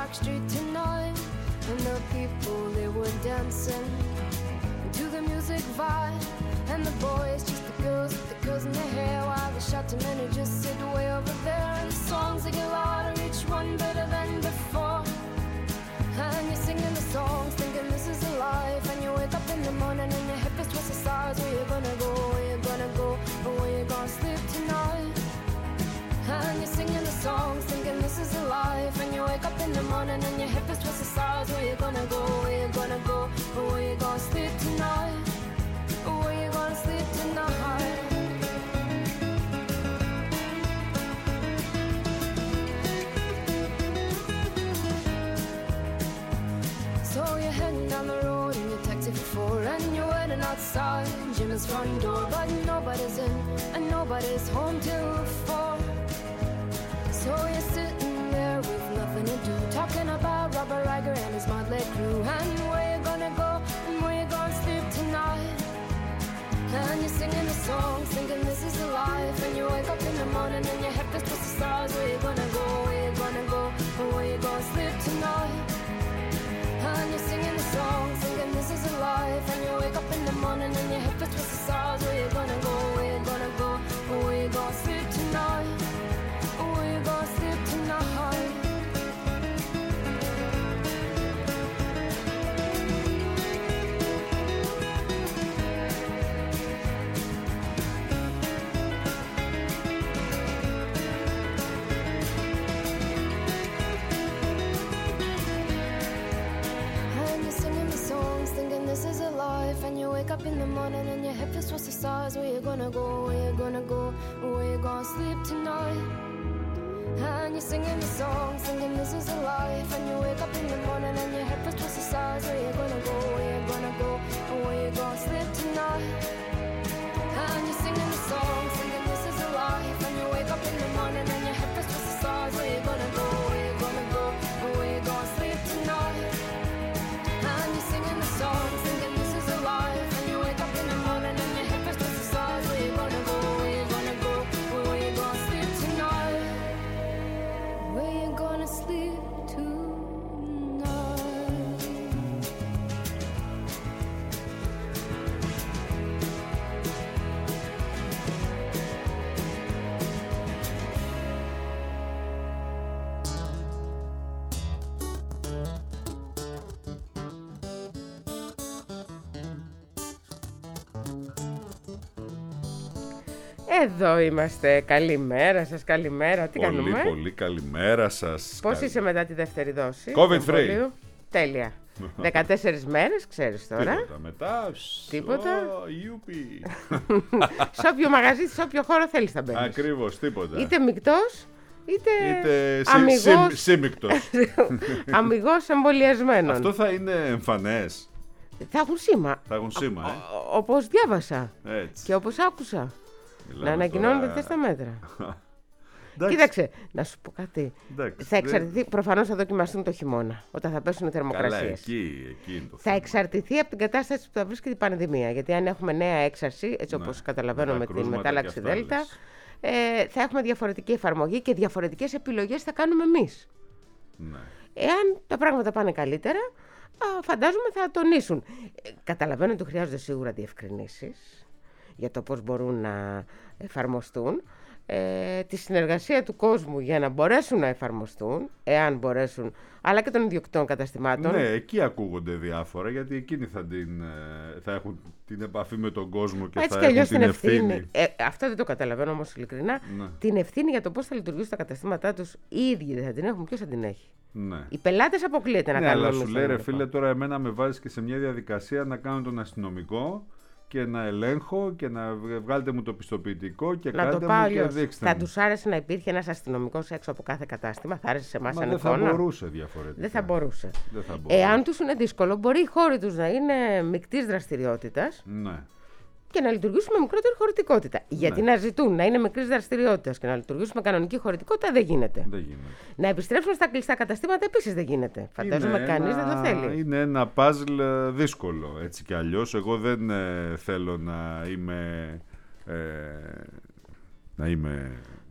Park Street tonight, and the people, they were dancing to the music vibe. And the boys, just the girls in their hair, while the shouting men who just sit way over there. And the songs, they get louder, each one better than before. And you're singing the songs, thinking this is a life. And you wake up in the morning and your hip is twisted sides. Where you gonna go, where you gonna go, or where you gonna sleep tonight? And you're singing the songs, thinking this is a life. And you wake up in the morning and your hip is twisted sides. Where you gonna go, where you gonna go, or where you gonna sleep tonight? Or where you gonna sleep tonight? So you're heading down the road in your taxi for 4, and you're waiting outside Jim's front door, but nobody's in and nobody's home till 4. So you're sitting there with nothing to do, talking about Robert Riger and his motley crew, and where you gonna go and where you gonna sleep tonight. And you're singing the songs, thinking this is a life. And you wake up in the morning and your head is twisted stars. Where you gonna go, where you gonna go, or where you gonna sleep tonight? And you're singing the songs, thinking this is a life. And you wake up in the morning and your hip is twisted stars. Where you gonna go, where you gonna go, or where you gonna sleep tonight? Or where you gonna sleep tonight? This is a life, and you wake up in the morning and your hip is twisted stars. Where you gonna go, where you gonna go, where you gonna sleep tonight? And you're singing the song, singing this is a life. And you wake up in the morning and your hip is twisted stars. Where you gonna go, where you gonna go, where you gonna sleep tonight? And you're singing the song, singing this is a life. And you wake up in the morning and your hip is twisted stars. Where you gonna go, where you gonna go, where you gonna sleep tonight? And you're singing the song, singing this is a life. And you wake up in the morning and your hip is twisted stars. Where you gonna go, where you gonna go, where you gonna sleep tonight? Where you gonna sleep tonight? Εδώ είμαστε. Καλημέρα σας, καλημέρα. Τι κάνουμε? Πολύ καλημέρα σας. Πώς είσαι μετά τη δεύτερη δόση? COVID free. Τέλεια. 14 μέρες, ξέρεις τώρα. Τίποτα μετά. Τίποτα. Ιούπι. Σε όποιο μαγαζί, σε όποιο χώρο θέλεις θα μπαίνεις. Ακριβώς, τίποτα. Είτε μεικτός, είτε σύμμικτος. αμιγώς εμβολιασμένος. Αυτό θα είναι εμφανές. Θα έχουν σήμα. Θα έχουν σήμα, όπως διάβασα. Έτσι. Και όπως άκουσα. Να ανακοινώνονται αυτές τα μέτρα. Κοίταξε, να σου πω κάτι. Θα εξαρτηθεί, προφανώς θα δοκιμαστούν το χειμώνα, όταν θα πέσουν οι θερμοκρασίες. Καλά, εκεί είναι το θα θέμα. εξαρτηθεί από την κατάσταση που θα βρίσκεται η πανδημία. Γιατί αν έχουμε νέα έξαρση, έτσι όπως καταλαβαίνω με την μετάλλαξη Δέλτα, θα έχουμε διαφορετική εφαρμογή και διαφορετικές επιλογές θα κάνουμε εμείς. Ναι. Εάν τα πράγματα πάνε καλύτερα, φαντάζομαι θα τονίσουν. Καταλαβαίνω ότι χρειάζονται σίγουρα διευκρινήσεις για το πώς μπορούν να εφαρμοστούν, τη συνεργασία του κόσμου για να μπορέσουν να εφαρμοστούν, εάν μπορέσουν, αλλά και των ιδιοκτητών καταστημάτων. Ναι, εκεί ακούγονται διάφορα, γιατί εκείνοι θα έχουν την επαφή με τον κόσμο και έτσι θα έχουν την ευθύνη. Αυτό δεν το καταλαβαίνω όμως ειλικρινά. Ναι. Την ευθύνη για το πώς θα λειτουργήσουν τα καταστήματά τους οι ίδιοι δεν θα την έχουν, ποιος θα την έχει? Ναι. Οι πελάτες αποκλείεται να κάνουν. Αλλά σου λέει ρε φίλε, τώρα εμένα με βάζεις και σε μια διαδικασία να κάνω τον αστυνομικό και να ελέγχω και να βγάλετε μου το πιστοποιητικό και να κάντε το πάω μου και δείξτε θα μου. τους άρεσε να υπήρχε ένας αστυνομικός έξω από κάθε κατάστημα? Θα άρεσε σε εμάς σαν δεν εικόνα? θα μπορούσε διαφορετικά. Δεν θα μπορούσε. Δεν θα μπορούσε. Εάν τους είναι δύσκολο, μπορεί οι χώροι τους να είναι μεικτής δραστηριότητας. Ναι. Και να λειτουργήσουν με μικρότερη χωρητικότητα. Ναι. Γιατί να ζητούν να είναι μικρής δραστηριότητας και να λειτουργήσουν με κανονική χωρητικότητα δεν γίνεται. Να επιστρέψουν στα κλειστά καταστήματα επίσης δεν γίνεται. Φαντάζομαι κανείς δεν το θέλει. Είναι ένα παζλ δύσκολο. Έτσι κι αλλιώς. Εγώ δεν θέλω να είμαι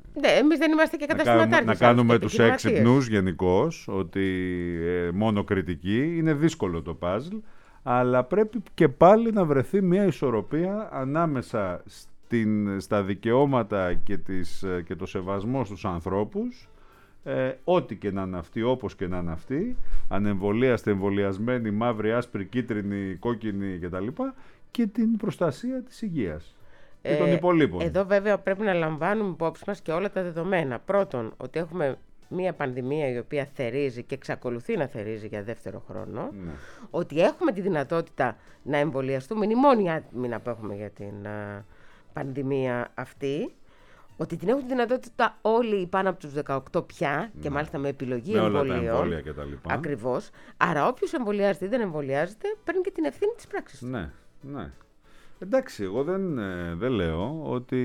Ναι, εμείς δεν είμαστε και καταστηματάρχες. Να κάνουμε τους έξυπνους γενικώς, ότι μόνο κριτική. Είναι δύσκολο το παζλ, αλλά πρέπει και πάλι να βρεθεί μια ισορροπία ανάμεσα στα δικαιώματα και το σεβασμό στους ανθρώπους, ό,τι και να είναι αυτοί, όπως και να είναι αυτοί, ανεμβολίαστοι, εμβολιασμένοι, μαύροι, άσπροι, κίτρινοι, κόκκινοι κτλ. Και την προστασία της υγείας και των υπολείπων. Εδώ βέβαια πρέπει να λαμβάνουμε υπόψη μας και όλα τα δεδομένα. Πρώτον, ότι έχουμε μία πανδημία η οποία θερίζει και εξακολουθεί να θερίζει για δεύτερο χρόνο. Ναι. Ότι έχουμε τη δυνατότητα να εμβολιαστούμε, είναι η μόνη άμυνα που έχουμε για την πανδημία αυτή. Ότι την έχουν τη δυνατότητα όλοι πάνω από τους 18 πια, και μάλιστα με επιλογή εμβολίων. Όλα τα εμβόλια και τα λοιπά. Ακριβώς. Άρα όποιος εμβολιάζεται ή δεν εμβολιάζεται παίρνει και την ευθύνη της πράξης του. Ναι, ναι. Εντάξει, εγώ δεν λέω ότι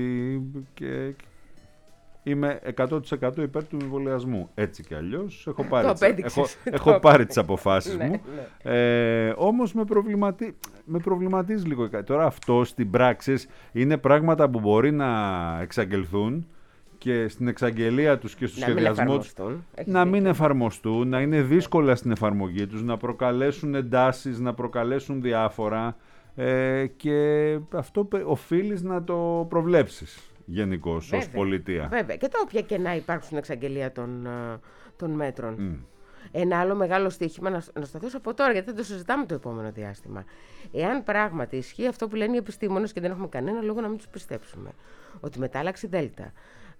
είμαι 100% υπέρ του εμβολιασμού. Έτσι κι αλλιώς έχω πάρει τις αποφάσεις μου. Ναι. Όμως με προβληματίζει λίγο. Τώρα αυτό στην πράξη είναι πράγματα που μπορεί να εξαγγελθούν και στην εξαγγελία τους και στο σχεδιασμό τους να μην εφαρμοστούν, να είναι δύσκολα στην εφαρμογή τους, να προκαλέσουν εντάσεις, να προκαλέσουν διάφορα. Και αυτό οφείλεις να το προβλέψεις γενικώς ως πολιτεία. Βέβαια. Και τα όποια και να υπάρχουν στην εξαγγελία των μέτρων. Ένα άλλο μεγάλο στοίχημα, να σταθώ από τώρα, γιατί δεν το συζητάμε το επόμενο διάστημα. Εάν πράγματι ισχύει αυτό που λένε οι επιστήμονες και δεν έχουμε κανένα λόγο να μην τους πιστέψουμε, ότι η μετάλλαξη Δέλτα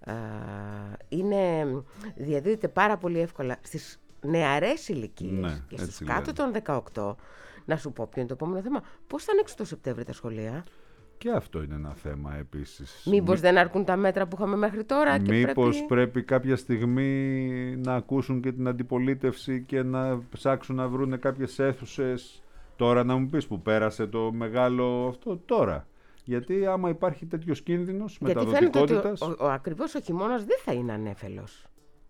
διαδίδεται πάρα πολύ εύκολα στις νεαρές ηλικίες και στους κάτω των 18, να σου πω ποιο είναι το επόμενο θέμα. Πώς θα ανοίξουν το Σεπτέμβρη τα σχολεία? Και αυτό είναι ένα θέμα επίσης. Μήπως δεν αρκούν τα μέτρα που είχαμε μέχρι τώρα? Μήπως πρέπει κάποια στιγμή να ακούσουν και την αντιπολίτευση και να ψάξουν να βρουν κάποιες αίθουσες τώρα, να μου πεις που πέρασε το μεγάλο αυτό τώρα. Γιατί άμα υπάρχει τέτοιος κίνδυνος μεταδοτικότητας... Ακριβώς ο χειμώνας δεν θα είναι ανέφελος.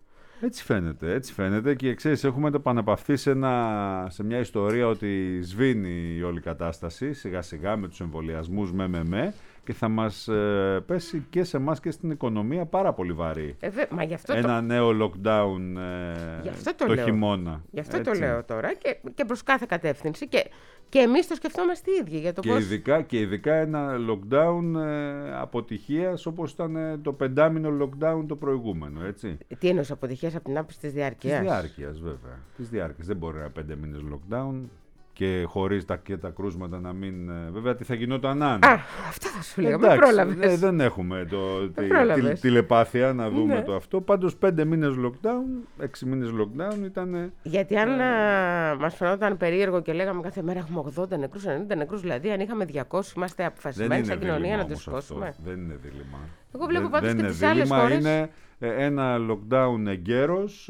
Έτσι φαίνεται και ξέρεις, έχουμε το επαναπαυθεί σε μια ιστορία ότι σβήνει η όλη κατάσταση σιγά σιγά με τους εμβολιασμούς και θα μας πέσει και σε εμάς και στην οικονομία πάρα πολύ βαρύ. Ένα νέο lockdown το χειμώνα. Γι' αυτό το λέω τώρα και προς κάθε κατεύθυνση και εμείς το σκεφτόμαστε οι ίδιοι. Για το και ειδικά ένα lockdown αποτυχίας όπως ήταν το 5μηνο lockdown το προηγούμενο, έτσι. Τι εννοείς αποτυχίας από την άποψη της διάρκειας? Της διάρκειας βέβαια. Της διάρκειας. Δεν μπορεί να 5 μήνες lockdown και χωρίς τα κρούσματα να μην... Βέβαια, τι θα γινόταν αν... Αυτό θα σου λέγαμε, πρόλαβες. Δεν έχουμε τηλεπάθεια να δούμε το αυτό. Πάντως 5 μήνες lockdown, 6 μήνες lockdown ήταν... Γιατί αν μας φαινόταν περίεργο και λέγαμε κάθε μέρα έχουμε 80 νεκρούς, 90 νεκρούς, δηλαδή αν είχαμε 200 είμαστε αποφασισμένοι σαν κοινωνία να τους σηκώσουμε. Δεν είναι δίλημμα. Εγώ βλέπω πάντως και τις άλλες χώρες... Είναι ένα lockdown εγκαίρος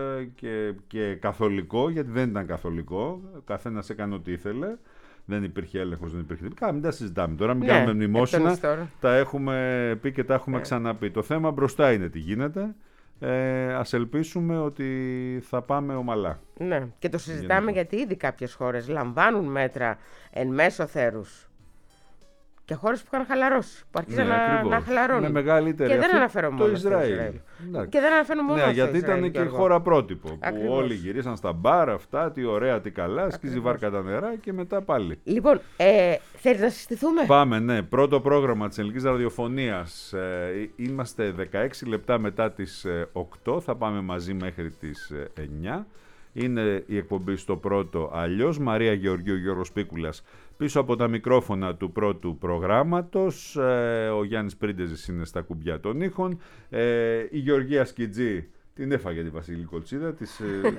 και καθολικό, γιατί δεν ήταν καθολικό. Ο καθένας έκανε ό,τι ήθελε. Δεν υπήρχε έλεγχος, δεν υπήρχε τίποτα. Μην τα συζητάμε τώρα, μην κάνουμε μνημόσυνα. Τα έχουμε πει και τα έχουμε ξαναπεί. Το θέμα μπροστά είναι τι γίνεται. Ας ελπίσουμε ότι θα πάμε ομαλά. Ναι, και το συζητάμε γιατί ήδη κάποιες χώρες λαμβάνουν μέτρα εν μέσω θέρους. Και χώρες που είχαν χαλαρώσει, που αρχίζαν να χαλαρώνουν. Με μεγαλύτερη και δεν αναφέρω μόνο το Ισραήλ. Και δεν αναφέρω μόνο γιατί Ισραήλ, ήταν και χώρα πρότυπο. Που όλοι γυρίσαν στα μπαρ, αυτά, τι ωραία, τι καλά, σκίζει βάρκα τα νερά και μετά πάλι. Λοιπόν, θέλεις να συστηθούμε? Πάμε, ναι. Πρώτο πρόγραμμα της Ελληνικής Ραδιοφωνίας. Είμαστε 16 λεπτά μετά τις 8. Θα πάμε μαζί μέχρι τις 9. Είναι η εκπομπή στο πρώτο αλλιώς. Μαρία Γεωργίου, Γιώργος Πίκουλας πίσω από τα μικρόφωνα του πρώτου προγράμματος. Ο Γιάννης Πρίντεζης είναι στα κουμπιά των ήχων. Η Γεωργία Σκιτζή την έφαγε τη Βασίλη Κολτσίδα, της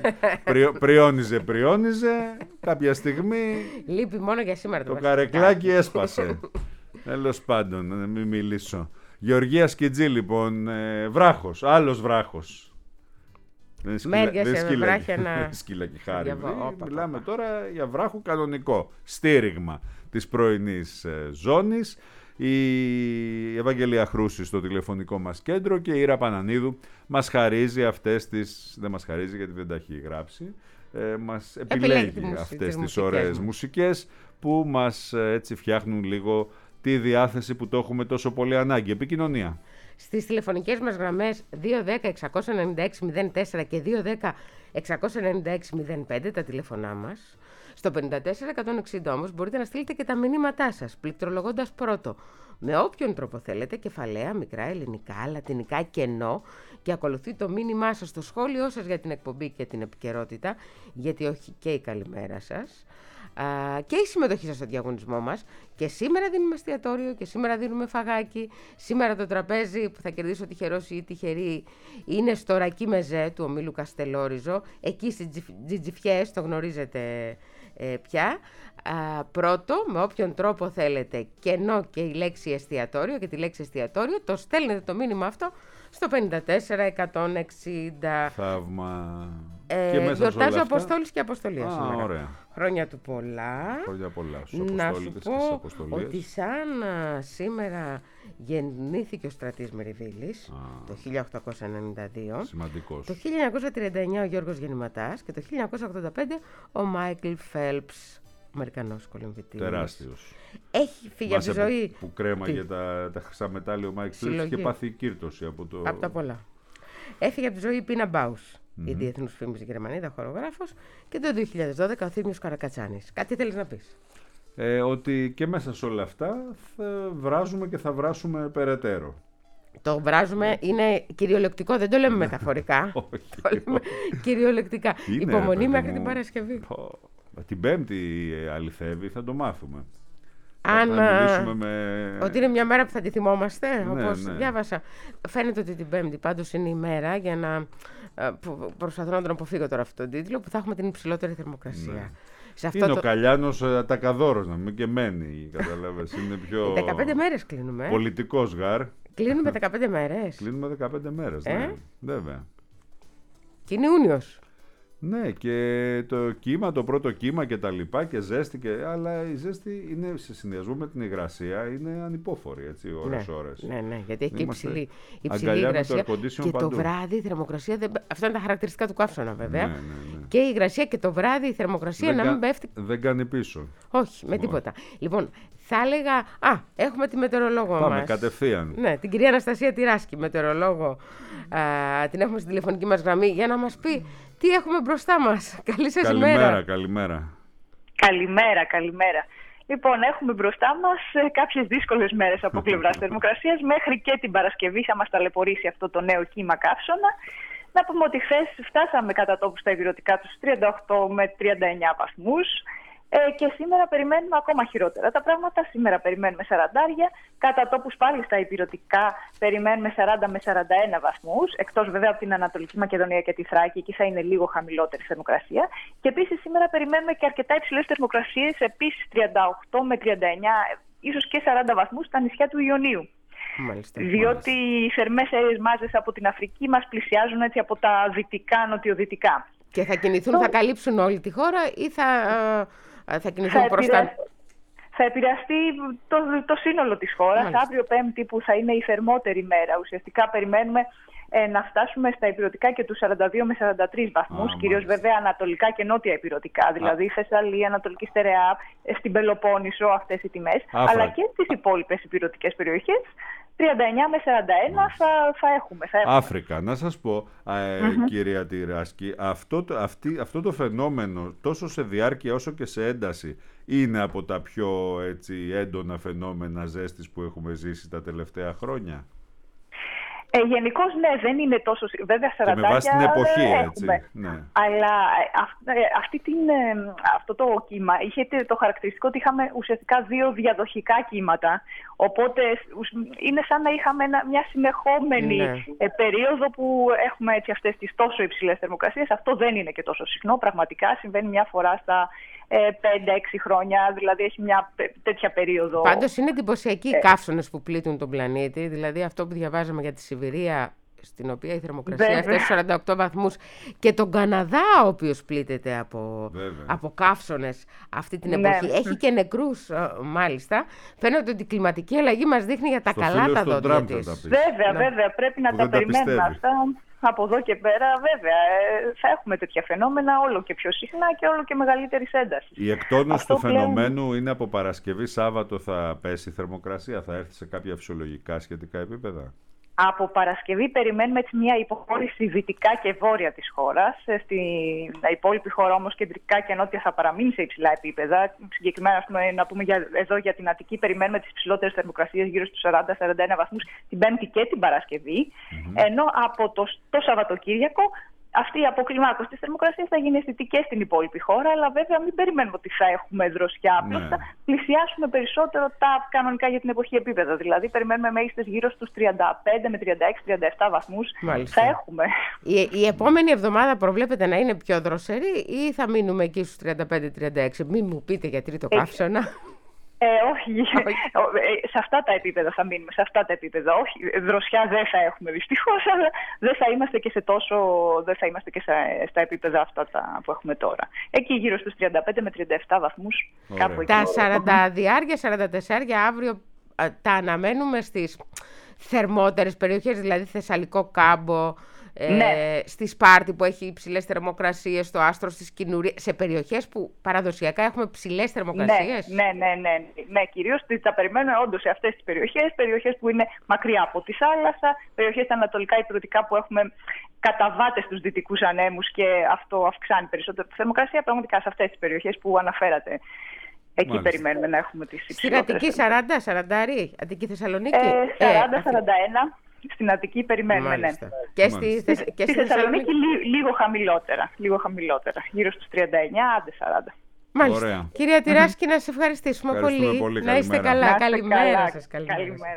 πριόνιζε. Κάποια στιγμή λείπει μόνο για σήμερα το καρεκλάκι έσπασε. Τέλος πάντων, να μην μιλήσω. Γεωργία Σκιτζή λοιπόν, βράχος, άλλος βράχος. Δεν σκύλα και χάρη. Μιλάμε τώρα για βράχο κανονικό. Στήριγμα της πρωινής ζώνης. Η Ευαγγελία Χρούση στο τηλεφωνικό μας κέντρο και η Ήρα Πανανίδου μας χαρίζει αυτές τις... Δεν μας χαρίζει γιατί δεν τα έχει γράψει. Μας επιλέγει αυτές τις ωραίες μουσικές που μας έτσι φτιάχνουν λίγο τη διάθεση που το έχουμε τόσο πολύ ανάγκη. Επικοινωνία. στις τηλεφωνικές μας γραμμές 210-696-04 και 210-696-05, τα τηλέφωνά μας. Στο 54-160 όμως μπορείτε να στείλετε και τα μηνύματά σας, πληκτρολογώντας πρώτο με όποιον τρόπο θέλετε, κεφαλαία, μικρά, ελληνικά, λατινικά, κενό, και ακολουθεί το μήνυμά σας, το σχόλιο σας για την εκπομπή και την επικαιρότητα, γιατί όχι και η καλημέρα σας, και η συμμετοχή σας στο διαγωνισμό μας. Και σήμερα δίνουμε εστιατόριο και σήμερα δίνουμε φαγάκι. Σήμερα το τραπέζι που θα κερδίσει ο τυχερός ή η τυχερή είναι στο Ρακί Μεζέ του ομίλου Καστελόριζο, εκεί στις Τζιτζιφιές, το γνωρίζετε πια. Πρώτο, με όποιον τρόπο θέλετε, κενό και η λέξη εστιατόριο, και τη λέξη εστιατόριο το στέλνετε το μήνυμα αυτό στο 54-160. Θαύμα. Γιορτάζει ο Αποστόλης και Αποστολία σήμερα. Ωραία. Χρόνια του πολλά. Χρόνια πολλά στους Να σου Αποστόλητες πω ότι σαν σήμερα γεννήθηκε ο Στρατής Μεριβίλης το 1892. Σημαντικός. Το 1939 ο Γιώργος Γεννηματάς και το 1985 ο Μάικλ Φέλπς, Αμερικανός κολυμβητής. Τεράστιος. Έχει φύγει από τη ζωή. Που κρέμαγε τα χρυσά μετάλλια ο Μάικλ Φέλπς και πάθει κύρτωση από τα πολλά. Έφυγε από τη ζωή η Πίνα Μπάους, η διεθνούς φήμης Γερμανίδα, χορογράφος, και το 2012 ο Θήμιος Καρακατσάνης. Κάτι θέλεις να πεις? Ότι και μέσα σε όλα αυτά θα βράζουμε και θα βράσουμε περαιτέρω. Το βράζουμε είναι κυριολεκτικό, δεν το λέμε μεταφορικά. Το λέμε κυριολεκτικά. Υπομονή μέχρι την Παρασκευή. Την Πέμπτη αληθεύει, θα το μάθουμε. Ότι είναι μια μέρα που θα τη θυμόμαστε, όπως διάβασα. Φαίνεται ότι την Πέμπτη πάντως είναι η μέρα, για να προσπαθώ να τον αποφύγω τώρα αυτόν τον τίτλο, που θα έχουμε την υψηλότερη θερμοκρασία. Είναι ο Καλιάνος Ατακαδόρος, να μην και μένει, καταλάβες. Είναι πιο 15 μέρες κλείνουμε. Πολιτικός γάρ. Κλείνουμε 15 μέρες. Κλείνουμε 15 μέρες, ναι, βέβαια. Και είναι Ιούνιος. Ναι, και το κύμα, το πρώτο κύμα και τα λοιπά, και ζέστη, αλλά η ζέστη είναι, σε συνδυασμό με την υγρασία, είναι ανυπόφορη, έτσι, ώρες. Ναι, γιατί έχει και υψηλή υγρασία. Και το βράδυ η θερμοκρασία, αυτά είναι τα χαρακτηριστικά του καύσωνα βέβαια. Ναι. Και η υγρασία και το βράδυ η θερμοκρασία να μην πέφτει. Δεν κάνει πίσω. Όχι, με τίποτα. Λοιπόν, θα έλεγα, έχουμε τη μετεωρολόγο μας. Πάμε κατευθείαν. Ναι, την κυρία Αναστασία Τυράσκη, μετεωρολόγο. Την έχουμε στην τηλεφωνική μας γραμμή για να μας πει τι έχουμε μπροστά μας. Καλή σας ημέρα. Καλημέρα. Λοιπόν, έχουμε μπροστά μας κάποιες δύσκολες μέρες από πλευράς θερμοκρασίας. Μέχρι και την Παρασκευή θα μας ταλαιπωρήσει αυτό το νέο κύμα καύσωνα. Να πούμε ότι χθες φτάσαμε κατά τόπου στα ηπειρωτικά τους 38 με 39 βαθμούς. Και σήμερα περιμένουμε ακόμα χειρότερα τα πράγματα. Σήμερα περιμένουμε 40, κατά τόπους πάλι στα ηπειρωτικά περιμένουμε 40 με 41 βαθμούς, εκτός βέβαια από την Ανατολική Μακεδονία και τη Θράκη, εκεί θα είναι λίγο χαμηλότερη θερμοκρασία. Και επίσης σήμερα περιμένουμε και αρκετά υψηλές θερμοκρασίες, επίσης 38 με 39, ίσως και 40 βαθμούς στα νησιά του Ιωνίου. Διότι οι θερμές αέριες μάζες από την Αφρική μας πλησιάζουν έτσι από τα δυτικά, νοτιοδυτικά. Και θα κινηθούν, θα καλύψουν όλη τη χώρα ή θα κινηθούν προς τα... Θα επηρεαστεί το σύνολο της χώρας. Αύριο Πέμπτη, που θα είναι η θερμότερη μέρα, ουσιαστικά περιμένουμε να φτάσουμε στα ηπειρωτικά και τους 42 με 43 βαθμούς, κυρίως βέβαια ανατολικά και νότια ηπειρωτικά, δηλαδή Θεσσαλία, Ανατολική Στερεά, στην Πελοπόννησο, αυτές οι τιμές, αλλά και στις υπόλοιπες ηπειρωτικές περιοχές. 39 με 41 θα έχουμε. Αφρικα, να σας πω, κυρία Τυράσκη, αυτό το φαινόμενο τόσο σε διάρκεια όσο και σε ένταση είναι από τα πιο έντονα φαινόμενα ζέστης που έχουμε ζήσει τα τελευταία χρόνια? Γενικώς ναι, δεν είναι τόσο. Βέβαια, 40 και με βάση την εποχή, έτσι. Ναι. Αλλά αυτό το κύμα είχε το χαρακτηριστικό ότι είχαμε ουσιαστικά 2 διαδοχικά κύματα. Οπότε είναι σαν να είχαμε μια συνεχόμενη περίοδο που έχουμε έτσι αυτές τις τόσο υψηλές θερμοκρασίες. Αυτό δεν είναι και τόσο συχνό. Πραγματικά συμβαίνει μια φορά στα 5-6 χρόνια, δηλαδή έχει μια τέτοια περίοδο. Πάντως είναι εντυπωσιακοί οι καύσωνες που πλήττουν τον πλανήτη, δηλαδή αυτό που διαβάζαμε για τη Σιβηρία, στην οποία η θερμοκρασία έφτασε στους 48 βαθμούς, και τον Καναδά, ο οποίος πλήττεται από καύσωνες αυτή την εποχή. Έχει και νεκρούς μάλιστα. Φαίνεται ότι η κλιματική αλλαγή μας δείχνει για τα καλά τα δόντια της. Βέβαια, πρέπει να τα περιμένουμε αυτά. Από εδώ και πέρα, βέβαια, θα έχουμε τέτοια φαινόμενα όλο και πιο συχνά και όλο και μεγαλύτερης έντασης. Η εκτόνωση του φαινομένου είναι από Παρασκευή, Σάββατο θα πέσει η θερμοκρασία, θα έρθει σε κάποια φυσιολογικά σχετικά επίπεδα? Από Παρασκευή περιμένουμε έτσι μια υποχώρηση δυτικά και βόρεια της χώρας. Στην υπόλοιπη χώρα όμως κεντρικά και νότια θα παραμείνει σε υψηλά επίπεδα. Συγκεκριμένα, να πούμε εδώ για την Αττική, περιμένουμε τις ψηλότερες θερμοκρασίες γύρω στους 40-41 βαθμούς την Πέμπτη και την Παρασκευή. Ενώ από το Σαββατοκύριακο αυτή η αποκλιμάκωση της θερμοκρασίας θα γίνει αισθητική και στην υπόλοιπη χώρα, αλλά βέβαια μην περιμένουμε ότι θα έχουμε δροσιά. Απλώς θα πλησιάσουμε περισσότερο τα κανονικά για την εποχή επίπεδα. Δηλαδή, περιμένουμε μέγιστες γύρω στους 35 με 36-37 βαθμούς. Μάλιστα. Θα έχουμε. Η επόμενη εβδομάδα προβλέπετε να είναι πιο δροσερή ή θα μείνουμε εκεί στους 35-36? Μην μου πείτε για τρίτο καύσωνα. Όχι. Σε αυτά τα επίπεδα θα μείνουμε. Σε αυτά τα επίπεδα. Όχι, δροσιά δεν θα έχουμε δυστυχώς, αλλά δεν θα είμαστε και δεν θα είμαστε και στα επίπεδα αυτά που έχουμε τώρα. Εκεί γύρω στους 35 με 37 βαθμούς. Κάπου εκεί. Τα 40-44 αύριο τα αναμένουμε στις θερμότερες περιοχές, δηλαδή Θεσσαλικό Κάμπο, στη Σπάρτη που έχει υψηλές θερμοκρασίες, στο Άστρο, στη Σκηνουρία, σε περιοχές που παραδοσιακά έχουμε ψηλές θερμοκρασίες. Ναι, κυρίως τα περιμένουμε όντως σε αυτές τις περιοχές που είναι μακριά από τη θάλασσα, περιοχές στα ανατολικά υπηρετικά που έχουμε καταβάτες στους δυτικούς ανέμους και αυτό αυξάνει περισσότερο τη θερμοκρασία. Πραγματικά σε αυτές τις περιοχές που αναφέρατε. Εκεί περιμένουμε να έχουμε τις υψηλότερες. Στην Αττική 40, Αττική Θεσσαλονίκη. 40-41. Στην Αττική περιμένουμε, ναι. Και στη Θεσσαλονίκη λίγο χαμηλότερα. Γύρω στους 39, άντε 40. Μάλιστα. Ωραία. Κυρία Τυράσκη, να σας ευχαριστήσουμε πολύ. Να είστε καλά. Καλημέρα σας. Καλημέρα.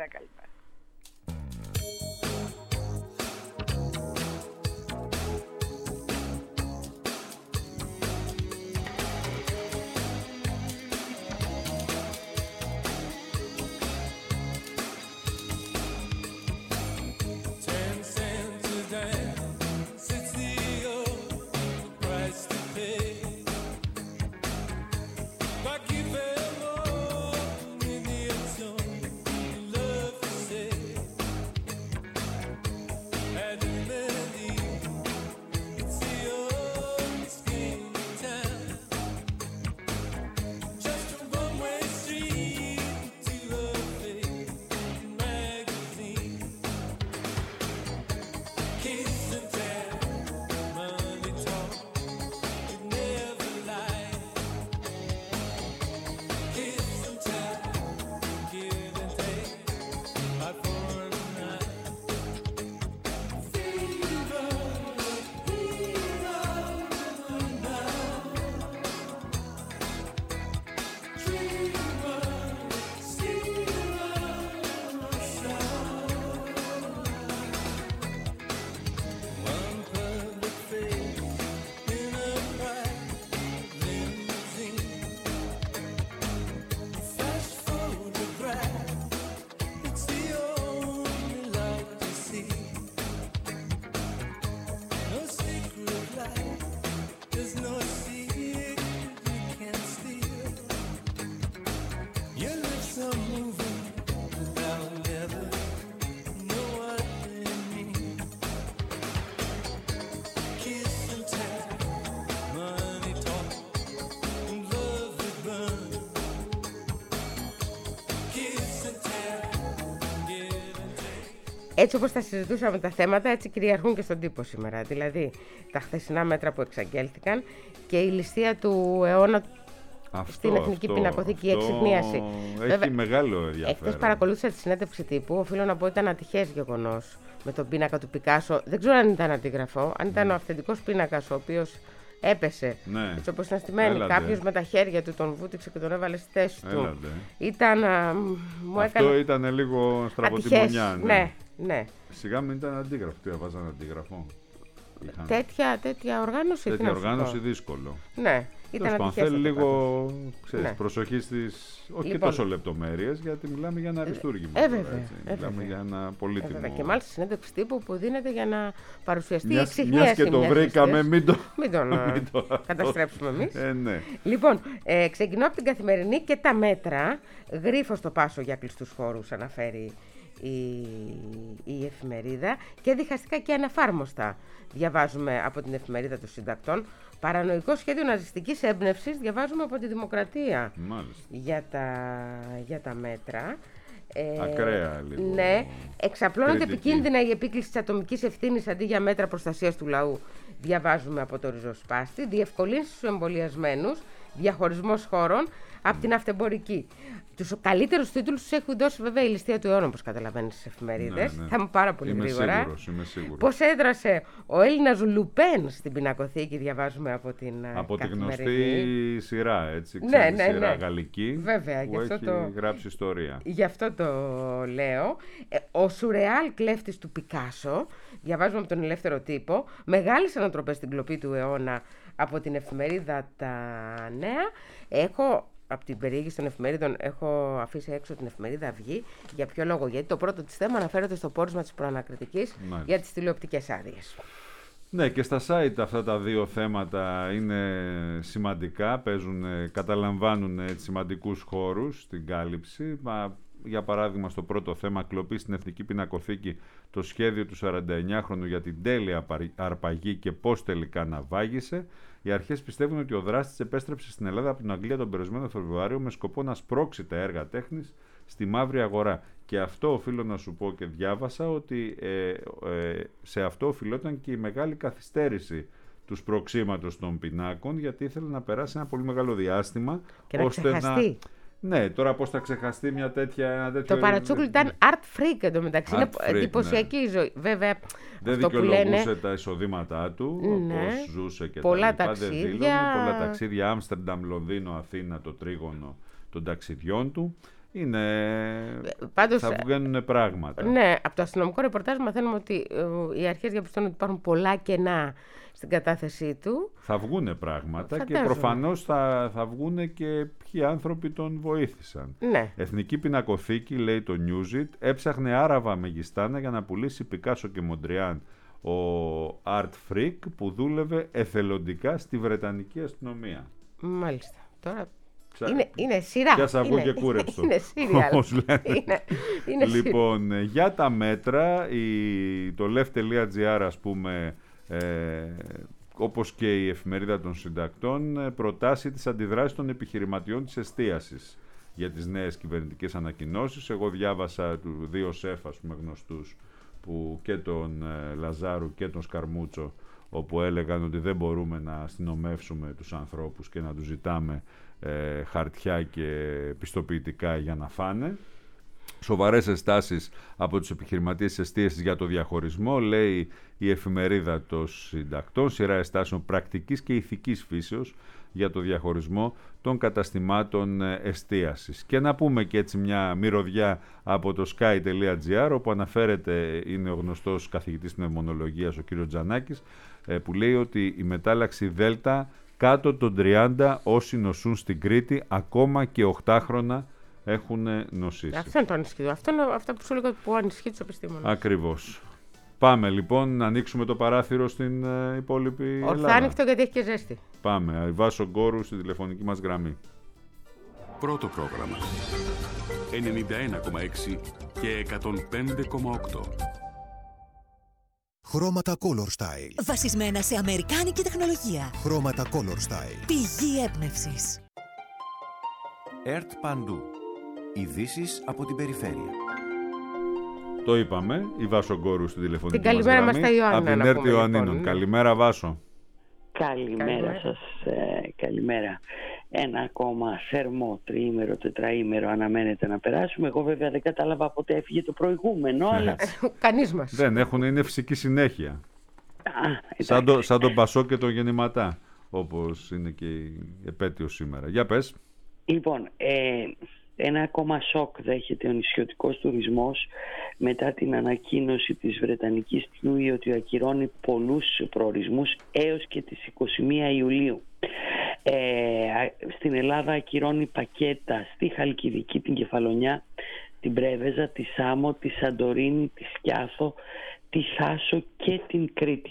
Έτσι όπως τα συζητούσαμε τα θέματα, έτσι κυριαρχούν και στον τύπο σήμερα. Δηλαδή τα χθεσινά μέτρα που εξαγγέλθηκαν και η ληστεία του αιώνα στην Εθνική Πινακοθήκη, η εξυχνίαση. Έχει μεγάλο ενδιαφέρον. Εχθές παρακολούθησα τη συνέντευξη τύπου. Οφείλω να πω ότι ήταν ατυχές γεγονός με τον πίνακα του Πικάσο. Δεν ξέρω αν ήταν αντίγραφο, αν ήταν ο αυθεντικός πίνακας ο οποίος έπεσε. Ναι. Έτσι όπως ήταν στημένη. Κάποιος με τα χέρια του τον βούτυξε και τον έβαλε στη θέση του. Ήταν. Αυτό ήταν λίγο στραβοτημονιά. Ναι. Σιγά μην ήταν αντίγραφο. Τι έβαζαν αντίγραφο. Τέτοια οργάνωση. Τέτοια οργάνωση δύσκολο. Ναι. Ήταν θέλει λίγο προσοχή στις. Όχι λοιπόν, τόσο λεπτομέρειες, γιατί μιλάμε για ένα αριστούργημα. Μιλάμε για ένα πολύτιμο. Και μάλιστα συνέντευξη τύπου που δίνεται για να παρουσιαστεί η εξυχνίαση. Μιας και το βρήκαμε, μην τον καταστρέψουμε εμείς. Ναι. Λοιπόν, ξεκινώ από την Καθημερινή και τα μέτρα. Γρίφο στο Πάσο για κλειστούς χώρους αναφέρει η εφημερίδα και διχαστικά και ανεφάρμοστα διαβάζουμε από την εφημερίδα των συντακτών. Παρανοϊκό σχέδιο ναζιστικής έμπνευσης διαβάζουμε από τη Δημοκρατία. Μάλιστα. Για τα μέτρα. Ακραία λίγο. Ναι, εξαπλώνεται επικίνδυνα η επίκληση της ατομικής ευθύνης αντί για μέτρα προστασίας του λαού. Διαβάζουμε από το ριζοσπάστη. Διευκολύνσεις στους εμβολιασμένους, διαχωρισμός χώρων από την αυτεμπορική. Τους καλύτερους τίτλους τους έχει δώσει βέβαια η ληστεία του αιώνα, όπως καταλαβαίνεις στις εφημερίδες. Ναι. Θα είμαι πάρα πολύ γρήγορα. Είμαι σίγουρος. Πώς έδρασε ο Έλληνας Λουπέν στην πινακοθήκη, διαβάζουμε από την από τη γνωστή σειρά, έτσι. Ναι. Σειρά γαλλική. Βέβαια, που έχει γράψει ιστορία. Γι' αυτό το λέω. Ο σουρεάλ κλέφτης του Πικάσο, διαβάζουμε από τον Ελεύθερο Τύπο. Μεγάλες ανατροπές στην κλοπή του αιώνα από την εφημερίδα Τα Νέα. Από την περιήγηση των εφημερίδων έχω αφήσει έξω την εφημερίδα Αυγή. Για ποιο λόγο? Γιατί το πρώτο της θέμα αναφέρεται στο πόρισμα της προανακριτικής για τις τηλεοπτικές άδειες. Ναι, και στα site αυτά τα δύο θέματα είναι σημαντικά, καταλαμβάνουν σημαντικούς χώρους στην κάλυψη. Για παράδειγμα, στο πρώτο θέμα, κλοπή στην Εθνική Πινακοθήκη, το σχέδιο του 49χρονου για την τέλεια αρπαγή και πώς τελικά ναυάγησε. Οι αρχές πιστεύουν ότι ο δράστης επέστρεψε στην Ελλάδα από την Αγγλία τον περασμένο Φεβρουάριο με σκοπό να σπρώξει τα έργα τέχνης στη μαύρη αγορά. Και αυτό οφείλω να σου πω, και διάβασα ότι σε αυτό οφειλόταν και η μεγάλη καθυστέρηση του σπρωξίματος των πινάκων, γιατί ήθελε να περάσει ένα πολύ μεγάλο διάστημα και ώστε να ξεχαστεί. Ναι, τώρα πώς θα ξεχαστεί ένα τέτοιο... Το παρατσούκλι ήταν art freak εντωμεταξύ. Είναι εντυπωσιακή η ζωή. Βέβαια, δεν δικαιολογούσε τα εισοδήματά του, πώς ζούσε και πολλά τα λοιπά. Πολλά ταξίδια, Άμστερνταμ, Λονδίνο, Αθήνα, το τρίγωνο των ταξιδιών του. Πάντως, θα βγαίνουν πράγματα. Ναι, από το αστυνομικό ρεπορτάζ μαθαίνουμε ότι οι αρχές διαπιστώνουν ότι υπάρχουν πολλά κενά στην κατάθεσή του. Θα βγούνε πράγματα, και προφανώς θα βγούνε και ποιοι άνθρωποι τον βοήθησαν. Ναι. Εθνική Πινακοθήκη, λέει το Newsit, έψαχνε άραβα μεγιστάνα για να πουλήσει Πικάσο και Μοντριάν ο Art Freak που δούλευε εθελοντικά στη Βρετανική αστυνομία. Μάλιστα. Τώρα... Είναι σειρά. Πιάσα αυγό και κούρεψο. Είναι σύριαλ. Λοιπόν, για τα μέτρα, το lev.gr, ας πούμε, όπως και η εφημερίδα των συντακτών, προτάσει τις αντιδράσεις των επιχειρηματιών της εστίασης για τις νέες κυβερνητικές ανακοινώσεις. Εγώ διάβασα του δύο σεφ, ας πούμε, γνωστούς, που και τον Λαζάρου και τον Σκαρμούτσο, όπου έλεγαν ότι δεν μπορούμε να αστυνομεύσουμε τους ανθρώπους και να τους ζητάμε χαρτιά και πιστοποιητικά για να φάνε. Σοβαρές ενστάσεις από τους επιχειρηματίες εστίασης για το διαχωρισμό, λέει η εφημερίδα των συντακτών, σειρά ενστάσεων πρακτικής και ηθικής φύσεως για το διαχωρισμό των καταστημάτων εστίασης. Και να πούμε και έτσι μια μυρωδιά από το sky.gr, όπου αναφέρεται, είναι ο γνωστός καθηγητής πνευμονολογίας ο κύριος Τζανάκης, που λέει ότι η μετάλλαξη Δέλτα κάτω των 30 όσοι νοσούν στην Κρήτη, ακόμα και 8χρονα έχουν νοσήσει. Αυτό είναι το ανησυχητικό. Αυτό είναι αυτό που σου έλεγα που ανησυχεί τους επιστήμονες. Ακριβώς. Πάμε λοιπόν να ανοίξουμε το παράθυρο στην υπόλοιπη Ελλάδα. Ορθά ανοιχτό, γιατί έχει και ζέστη. Πάμε. Η Βάσο Γκόρου στη τηλεφωνική μας γραμμή. Πρώτο πρόγραμμα. 91,6 και 105,8. Χρώματα Color Style. Βασισμένα σε αμερικάνικη τεχνολογία. Χρώματα Color Style. Πηγή έμπνευσης. ΕΡΤ Παντού. Ειδήσεις από την περιφέρεια. Το είπαμε, η Βάσο Γκόρου στην τηλεφωνική μας καλημέρα γραμμή. Μας Ιωάννα, από την ΕΡΤ Ιωαννίνων. Λοιπόν. Καλημέρα, Βάσο. Καλημέρα σας. Καλημέρα. Ένα ακόμα θερμό τριήμερο, τετραήμερο αναμένεται να περάσουμε. Εγώ βέβαια δεν κατάλαβα πότε έφυγε το προηγούμενο, αλλά... Κανείς μας. Δεν έχουν, είναι φυσική συνέχεια. Σαν τον Πασό και τον Γεννηματά, όπως είναι και η επέτειο σήμερα. Για πες. Λοιπόν, ένα ακόμα σοκ δέχεται ο νησιωτικός τουρισμός μετά την ανακοίνωση της Βρετανικής TUI ότι ακυρώνει πολλούς προορισμούς έως και τις 21 Ιουλίου. Στην Ελλάδα ακυρώνει πακέτα στη Χαλκιδική, την Κεφαλονιά, την Πρέβεζα, τη Σάμο, τη Σαντορίνη, τη Σκιάθο, τη Θάσο και την Κρήτη.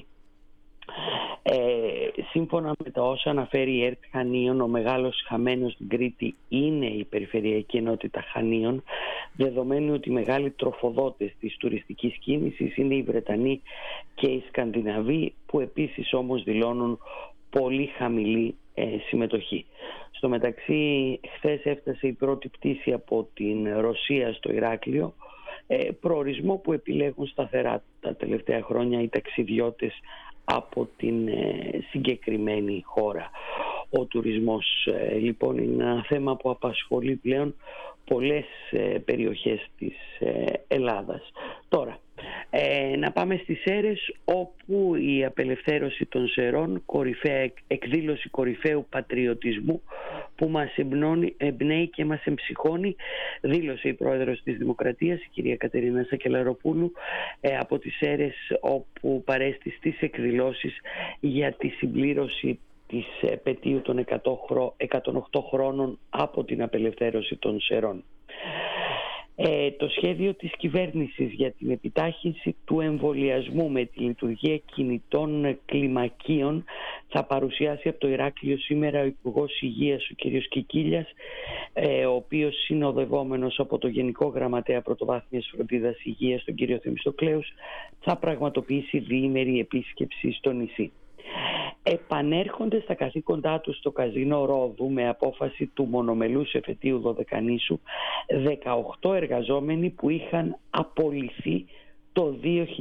Σύμφωνα με τα όσα αναφέρει η ΕΡΤ Χανίων, ο μεγάλος χαμένος στην Κρήτη είναι η Περιφερειακή Ενότητα Χανίων, δεδομένου ότι οι μεγάλοι τροφοδότες της τουριστικής κίνησης είναι οι Βρετανοί και οι Σκανδιναβοί, που επίσης όμως δηλώνουν πολύ χαμηλή συμμετοχή. Στο μεταξύ, χθες έφτασε η πρώτη πτήση από την Ρωσία στο Ηράκλειο, προορισμό που επιλέγουν σταθερά τα τελευταία χρόνια οι ταξιδιώτες από την συγκεκριμένη χώρα. Ο τουρισμός λοιπόν είναι ένα θέμα που απασχολεί πλέον πολλές περιοχές της Ελλάδας. Τώρα, να πάμε στις Σέρρες, όπου η απελευθέρωση των Σερών, εκδήλωση κορυφαίου πατριωτισμού που μας εμπνέει και μας εμψυχώνει, δήλωσε η πρόεδρος της Δημοκρατίας, η κυρία Κατερίνα Σακελαροπούλου, από τις Σέρρες, όπου παρέστη στις εκδηλώσεις για τη συμπλήρωση της επετείου των 108 χρόνων από την απελευθέρωση των Σερών. Το σχέδιο της κυβέρνησης για την επιτάχυνση του εμβολιασμού με τη λειτουργία κινητών κλιμακίων θα παρουσιάσει από το Ηράκλειο σήμερα ο Υπουργός Υγείας, ο κ. Κικίλιας, ο οποίος συνοδευόμενος από το Γενικό Γραμματέα Πρωτοβάθμιας Φροντίδας Υγείας, τον κ. Θεμιστοκλέους, θα πραγματοποιήσει διήμερη επίσκεψη στο νησί. Επανέρχονται στα καθήκοντά τους στο καζίνο Ρόδου με απόφαση του μονομελούς εφετείου Δωδεκανήσου 18 εργαζόμενοι που είχαν απολυθεί το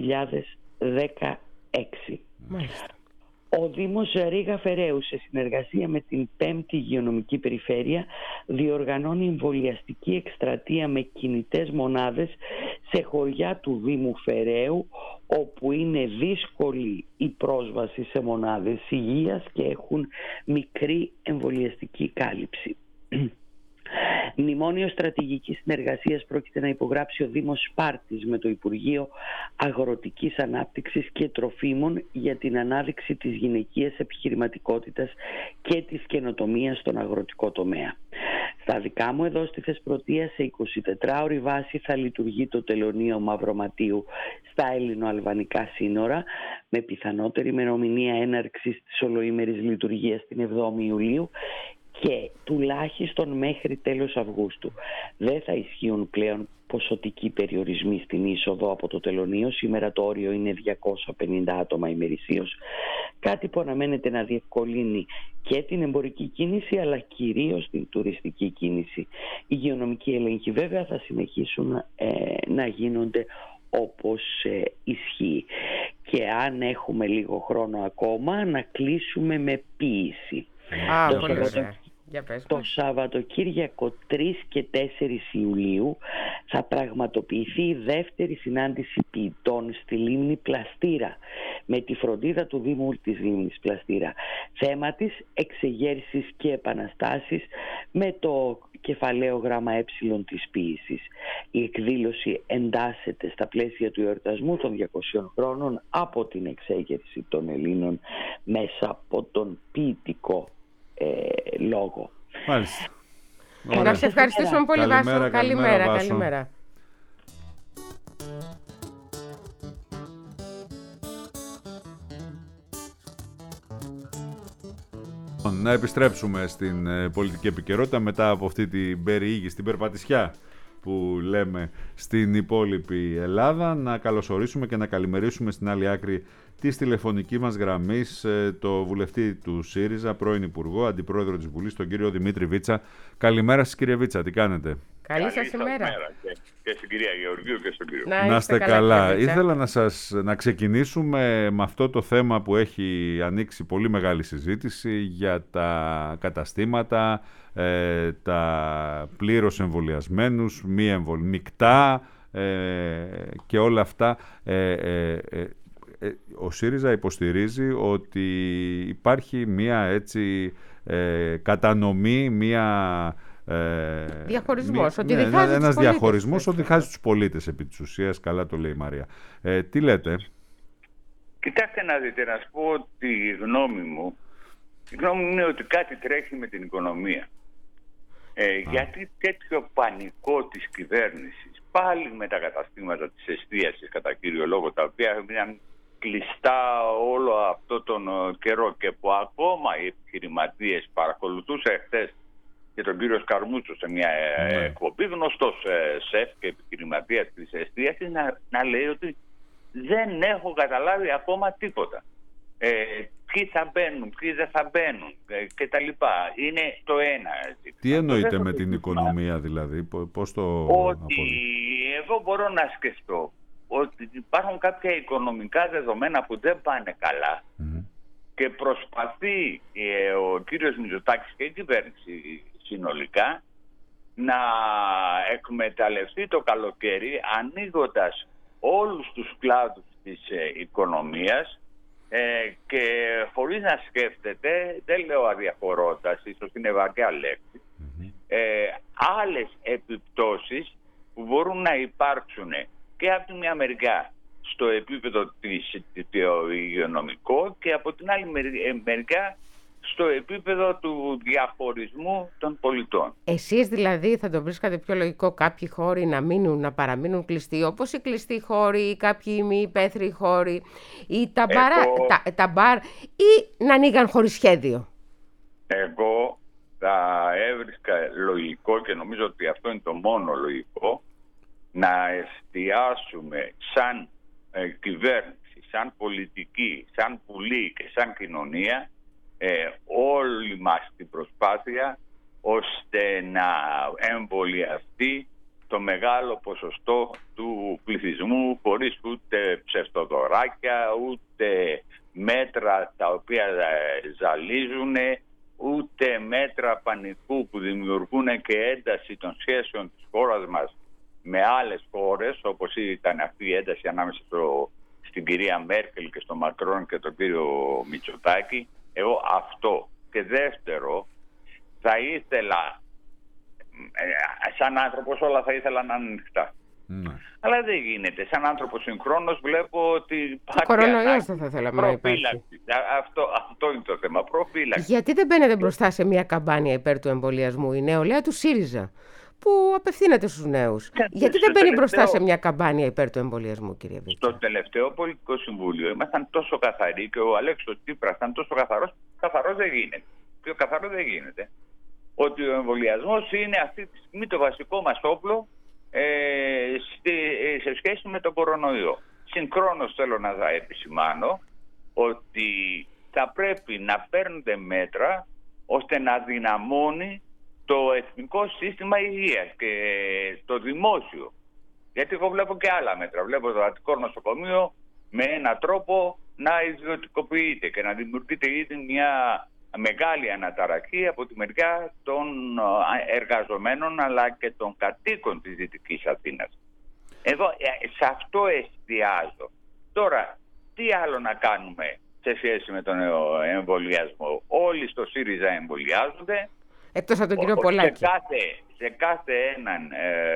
2016. Μάλιστα. Ο Δήμος Ρήγα Φεραίου, σε συνεργασία με την 5η Υγειονομική Περιφέρεια, διοργανώνει εμβολιαστική εκστρατεία με κινητές μονάδες σε χωριά του Δήμου Φεραίου, όπου είναι δύσκολη η πρόσβαση σε μονάδες υγείας και έχουν μικρή εμβολιαστική κάλυψη. Μνημόνιο στρατηγικής συνεργασίας πρόκειται να υπογράψει ο Δήμος Σπάρτης με το Υπουργείο Αγροτικής Ανάπτυξης και Τροφίμων για την ανάδειξη της γυναικείας επιχειρηματικότητας και της καινοτομίας στον αγροτικό τομέα. Στα δικά μου εδώ στη Θεσπρωτεία, σε 24ωρη βάση θα λειτουργεί το τελωνείο Μαυροματίου στα ελληνοαλβανικά σύνορα, με πιθανότερη ημερομηνία έναρξης της ολοήμερης λειτουργίας την 7η Ιουλίου και τουλάχιστον μέχρι τέλος Αυγούστου. Δεν θα ισχύουν πλέον ποσοτικοί περιορισμοί στην είσοδο από το τελωνείο. Σήμερα το όριο είναι 250 άτομα ημερησίως, κάτι που αναμένεται να διευκολύνει και την εμπορική κίνηση αλλά κυρίως την τουριστική κίνηση. Οι υγειονομικοί έλεγχοι βέβαια θα συνεχίσουν να γίνονται όπως ισχύει. Και αν έχουμε λίγο χρόνο ακόμα, να κλείσουμε με ποίηση. Το Σαββατοκύριακο 3 και 4 Ιουλίου θα πραγματοποιηθεί η δεύτερη συνάντηση ποιητών στη λίμνη Πλαστήρα, με τη φροντίδα του Δήμου της λίμνης Πλαστήρα. Θέμα της εξεγέρσεις και επαναστάσεις, με το κεφαλαίο γράμμα της ποίησης. Η εκδήλωση εντάσσεται στα πλαίσια του εορτασμού των 200 χρόνων από την εξέγερση των Ελλήνων μέσα από τον ποιητικό λόγο. Μάλιστα. Να σε ευχαριστήσουμε πολύ, Βάσο. Καλημέρα. Να επιστρέψουμε στην πολιτική επικαιρότητα μετά από αυτή την περιήγηση, την περπατησιά που λέμε στην υπόλοιπη Ελλάδα. Να καλωσορίσουμε και να καλημερίσουμε στην άλλη άκρη της τηλεφωνικής μας γραμμής το βουλευτή του ΣΥΡΙΖΑ, πρώην Υπουργό, Αντιπρόεδρο της Βουλής, τον κύριο Δημήτρη Βίτσα. Καλημέρα σας, κύριε Βίτσα, τι κάνετε? Καλή σας ημέρα. Και στην κυρία Γεωργίου και στον κύριο. Να είστε καλά. Ήθελα να ξεκινήσουμε με αυτό το θέμα που έχει ανοίξει πολύ μεγάλη συζήτηση για τα καταστήματα, τα πλήρως εμβολιασμένους, μεικτά και όλα αυτά. Ο ΣΥΡΙΖΑ υποστηρίζει ότι υπάρχει μία έτσι κατανομή, μία διαχωρισμός, ότι ένας διαχωρισμός ότι διχάζει τους πολίτες επί της ουσίας. Καλά το λέει η Μαρία. Τι λέτε? Κοιτάξτε να δείτε, να σου πω ότι η γνώμη μου είναι ότι κάτι τρέχει με την οικονομία. Γιατί τέτοιο πανικό της κυβέρνησης, πάλι με τα καταστήματα της εστίασης κατά κύριο λόγο, τα οποία μείναν κλειστά όλο αυτό τον καιρό και που ακόμα οι επιχειρηματίες, παρακολουθούσα εχθές και τον κύριο Σκαρμούτσο σε μια εκπομπή, γνωστός σεφ και επιχειρηματίας της εστίασης, να λέει ότι δεν έχω καταλάβει ακόμα τίποτα. Ποιοι θα μπαίνουν, ποιοι δεν θα μπαίνουν κτλ. Είναι το ένα. Τι εννοείται με την οικονομία δηλαδή, πώς το... Ότι εγώ μπορώ να σκεφτώ ότι υπάρχουν κάποια οικονομικά δεδομένα που δεν πάνε καλά και προσπαθεί ο κύριος Μητσοτάκης και η κυβέρνηση συνολικά να εκμεταλλευτεί το καλοκαίρι ανοίγοντας όλους τους κλάδους της οικονομίας και χωρίς να σκέφτεται, δεν λέω αδιαφορώντας, ίσως είναι βαριά λέξη, άλλες επιπτώσεις που μπορούν να υπάρξουν και από τη μια μεριά στο επίπεδο το υγειονομικό και από την άλλη μεριά στο επίπεδο του διαχωρισμού των πολιτών. Εσείς δηλαδή θα το βρίσκατε πιο λογικό κάποιοι χώροι να παραμείνουν κλειστοί, όπως οι κλειστοί χώροι ή κάποιοι μη υπαίθριοι χώροι ή τα μπαρ ή να ανοίγαν χωρίς σχέδιο? Εγώ θα έβρισκα λογικό και νομίζω ότι αυτό είναι το μόνο λογικό να εστιάσουμε σαν κυβέρνηση, σαν πολιτική, σαν πουλή και σαν κοινωνία όλοι μας την προσπάθεια ώστε να εμβολιαστεί το μεγάλο ποσοστό του πληθυσμού χωρίς ούτε ψευτοδωράκια, ούτε μέτρα τα οποία ζαλίζουν, ούτε μέτρα πανικού που δημιουργούν και ένταση των σχέσεων της χώρας μας με άλλες χώρες, όπως ήταν αυτή η ένταση ανάμεσα στην κυρία Μέρκελ και στον Μακρόν και τον κύριο Μητσοτάκη. Εγώ αυτό. Και δεύτερο, θα ήθελα, σαν άνθρωπος όλα θα ήθελα να είναι ανοιχτά. Αλλά δεν γίνεται. Σαν άνθρωπος συγχρόνως βλέπω ότι υπάρχει κορονοϊός δεν θα θέλαμε να υπάρχει. Αυτό είναι το θέμα. Προφύλαξη. Γιατί δεν μπαίνετε μπροστά σε μια καμπάνια υπέρ του εμβολιασμού η νεολαία του ΣΥΡΙΖΑ που απευθύνεται στους νέους? Γιατί δεν μπαίνει μπροστά σε μια καμπάνια υπέρ του εμβολιασμού, κύριε Βίτσα? Στο τελευταίο πολιτικό συμβούλιο ήμασταν τόσο καθαροί και ο Αλέξος Τσίπρας ήταν τόσο καθαρός δεν γίνεται. Πιο καθαρό δεν γίνεται. Ότι ο εμβολιασμός είναι αυτή τη στιγμή το βασικό μας όπλο σε σχέση με τον κορονοϊό. Συγχρόνως θέλω να επισημάνω ότι θα πρέπει να παίρνονται μέτρα ώστε να δυναμώνει το εθνικό σύστημα υγείας και το δημόσιο. Γιατί εγώ βλέπω και άλλα μέτρα. Βλέπω το Αττικό νοσοκομείο με έναν τρόπο να ιδιωτικοποιείται και να δημιουργείται ήδη μια μεγάλη αναταραχή από τη μεριά των εργαζομένων αλλά και των κατοίκων της Δυτικής Αθήνας. Εγώ σε αυτό εστιάζω. Τώρα, τι άλλο να κάνουμε σε σχέση με τον εμβολιασμό? Όλοι στο ΣΥΡΙΖΑ εμβολιάζονται. Εκτός από τον κύριο Πολάκη. Σε κάθε έναν,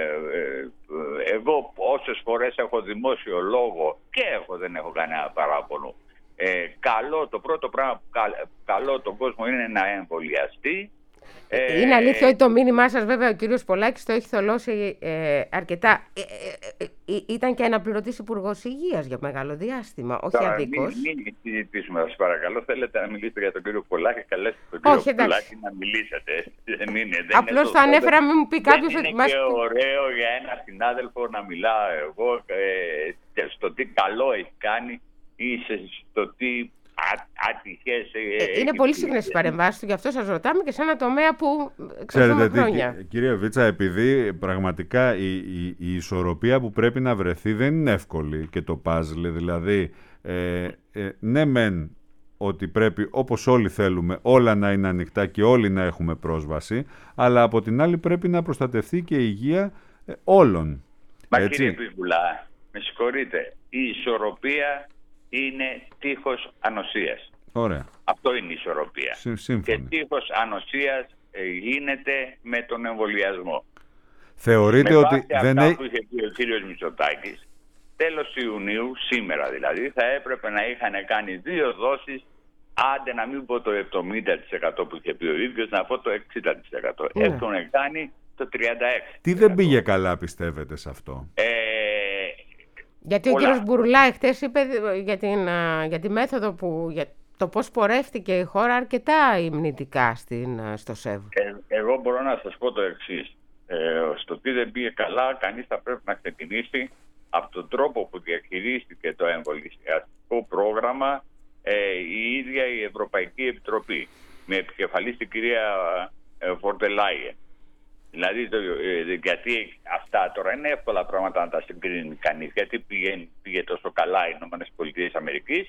εγώ όσες φορές έχω δημόσιο λόγο και δεν έχω κανένα παράπονο. Το πρώτο πράγμα που καλό τον κόσμο είναι να εμβολιαστεί. Είναι αλήθεια ότι το μήνυμά σας, βέβαια, ο κύριος Πολάκης το έχει θολώσει αρκετά. Ήταν και αναπληρωτής υπουργός υγείας για μεγάλο διάστημα, όχι αδίκως. Μην συζητήσουμε, σας παρακαλώ. Θέλετε να μιλήσετε για τον κύριο Πολάκη, καλέστε τον κύριο Πολάκη να μιλήσετε. Απλώς το ανέφερα, μην μου πει κάποιος ότι... Είναι και ωραίο για ένα συνάδελφο να μιλάω εγώ στο τι καλό έχει κάνει ή στο τι ατυχές. Είναι πολύ συχνές οι παρεμβάσεις του, γι' αυτό σας ρωτάμε και σε ένα τομέα που ξέρετε χρόνια. Κύριε Βίτσα, επειδή πραγματικά η ισορροπία που πρέπει να βρεθεί δεν είναι εύκολη και το παζλ, δηλαδή ναι μεν ότι πρέπει, όπως όλοι θέλουμε, όλα να είναι ανοιχτά και όλοι να έχουμε πρόσβαση, αλλά από την άλλη πρέπει να προστατευτεί και η υγεία όλων. Μα κύριε Πιβουλά, με συγχωρείτε, η ισορροπία είναι τείχος ανοσίας. Ωραία. Αυτό είναι η ισορροπία. Και τείχος ανοσίας γίνεται με τον εμβολιασμό. Θεωρείτε ότι δεν έχει... που είχε πει ο κύριος Μητσοτάκης, τέλος Ιουνίου, σήμερα δηλαδή, θα έπρεπε να είχαν κάνει 2 δόσεις, άντε να μην πω το 70% που είχε πει ο ίδιος, να πω το 60%. Έχουν κάνει το 36%. Τι δεν πήγε καλά, πιστεύετε, σε αυτό? Γιατί ο κύριος Μπουρλά χτες είπε για τη μέθοδο για το πώς πορεύτηκε η χώρα αρκετά υμνητικά στο ΣΕΒ. Εγώ μπορώ να σας πω το εξής. Στο τι δεν πήγε καλά, κανείς θα πρέπει να ξεκινήσει από τον τρόπο που διαχειρίστηκε το εμβολιαστικό πρόγραμμα η ίδια η Ευρωπαϊκή Επιτροπή, με επικεφαλής την κυρία Βοντερ Λάιεν. Δηλαδή, γιατί αυτά τώρα είναι εύκολα πράγματα να τα συγκρίνει κανείς, γιατί πήγε τόσο καλά οι ΗΠΑ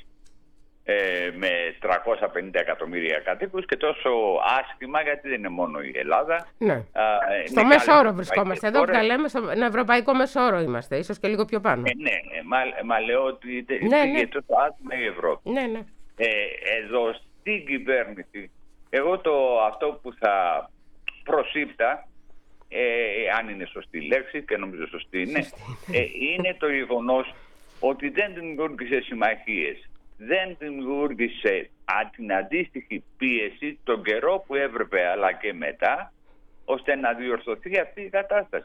με 350 εκατομμύρια κατοίκους και τόσο άσχημα, γιατί δεν είναι μόνο η Ελλάδα. Ναι. Στο μέσο όρο βρισκόμαστε. Εδώ που τα λέμε, στο ευρωπαϊκό μέσο όρο είμαστε, ίσως και λίγο πιο πάνω. Ναι, μα λέω ότι πήγε τόσο άσχημα η Ευρώπη. Ναι. Εδώ στην κυβέρνηση, εγώ αυτό που θα προσήπτα, αν είναι σωστή λέξη, και νομίζω σωστή είναι, είναι το γεγονός ότι δεν δημιούργησε συμμαχίες. Δεν δημιούργησε την αντίστοιχη πίεση τον καιρό που έπρεπε, αλλά και μετά, ώστε να διορθωθεί αυτή η κατάσταση.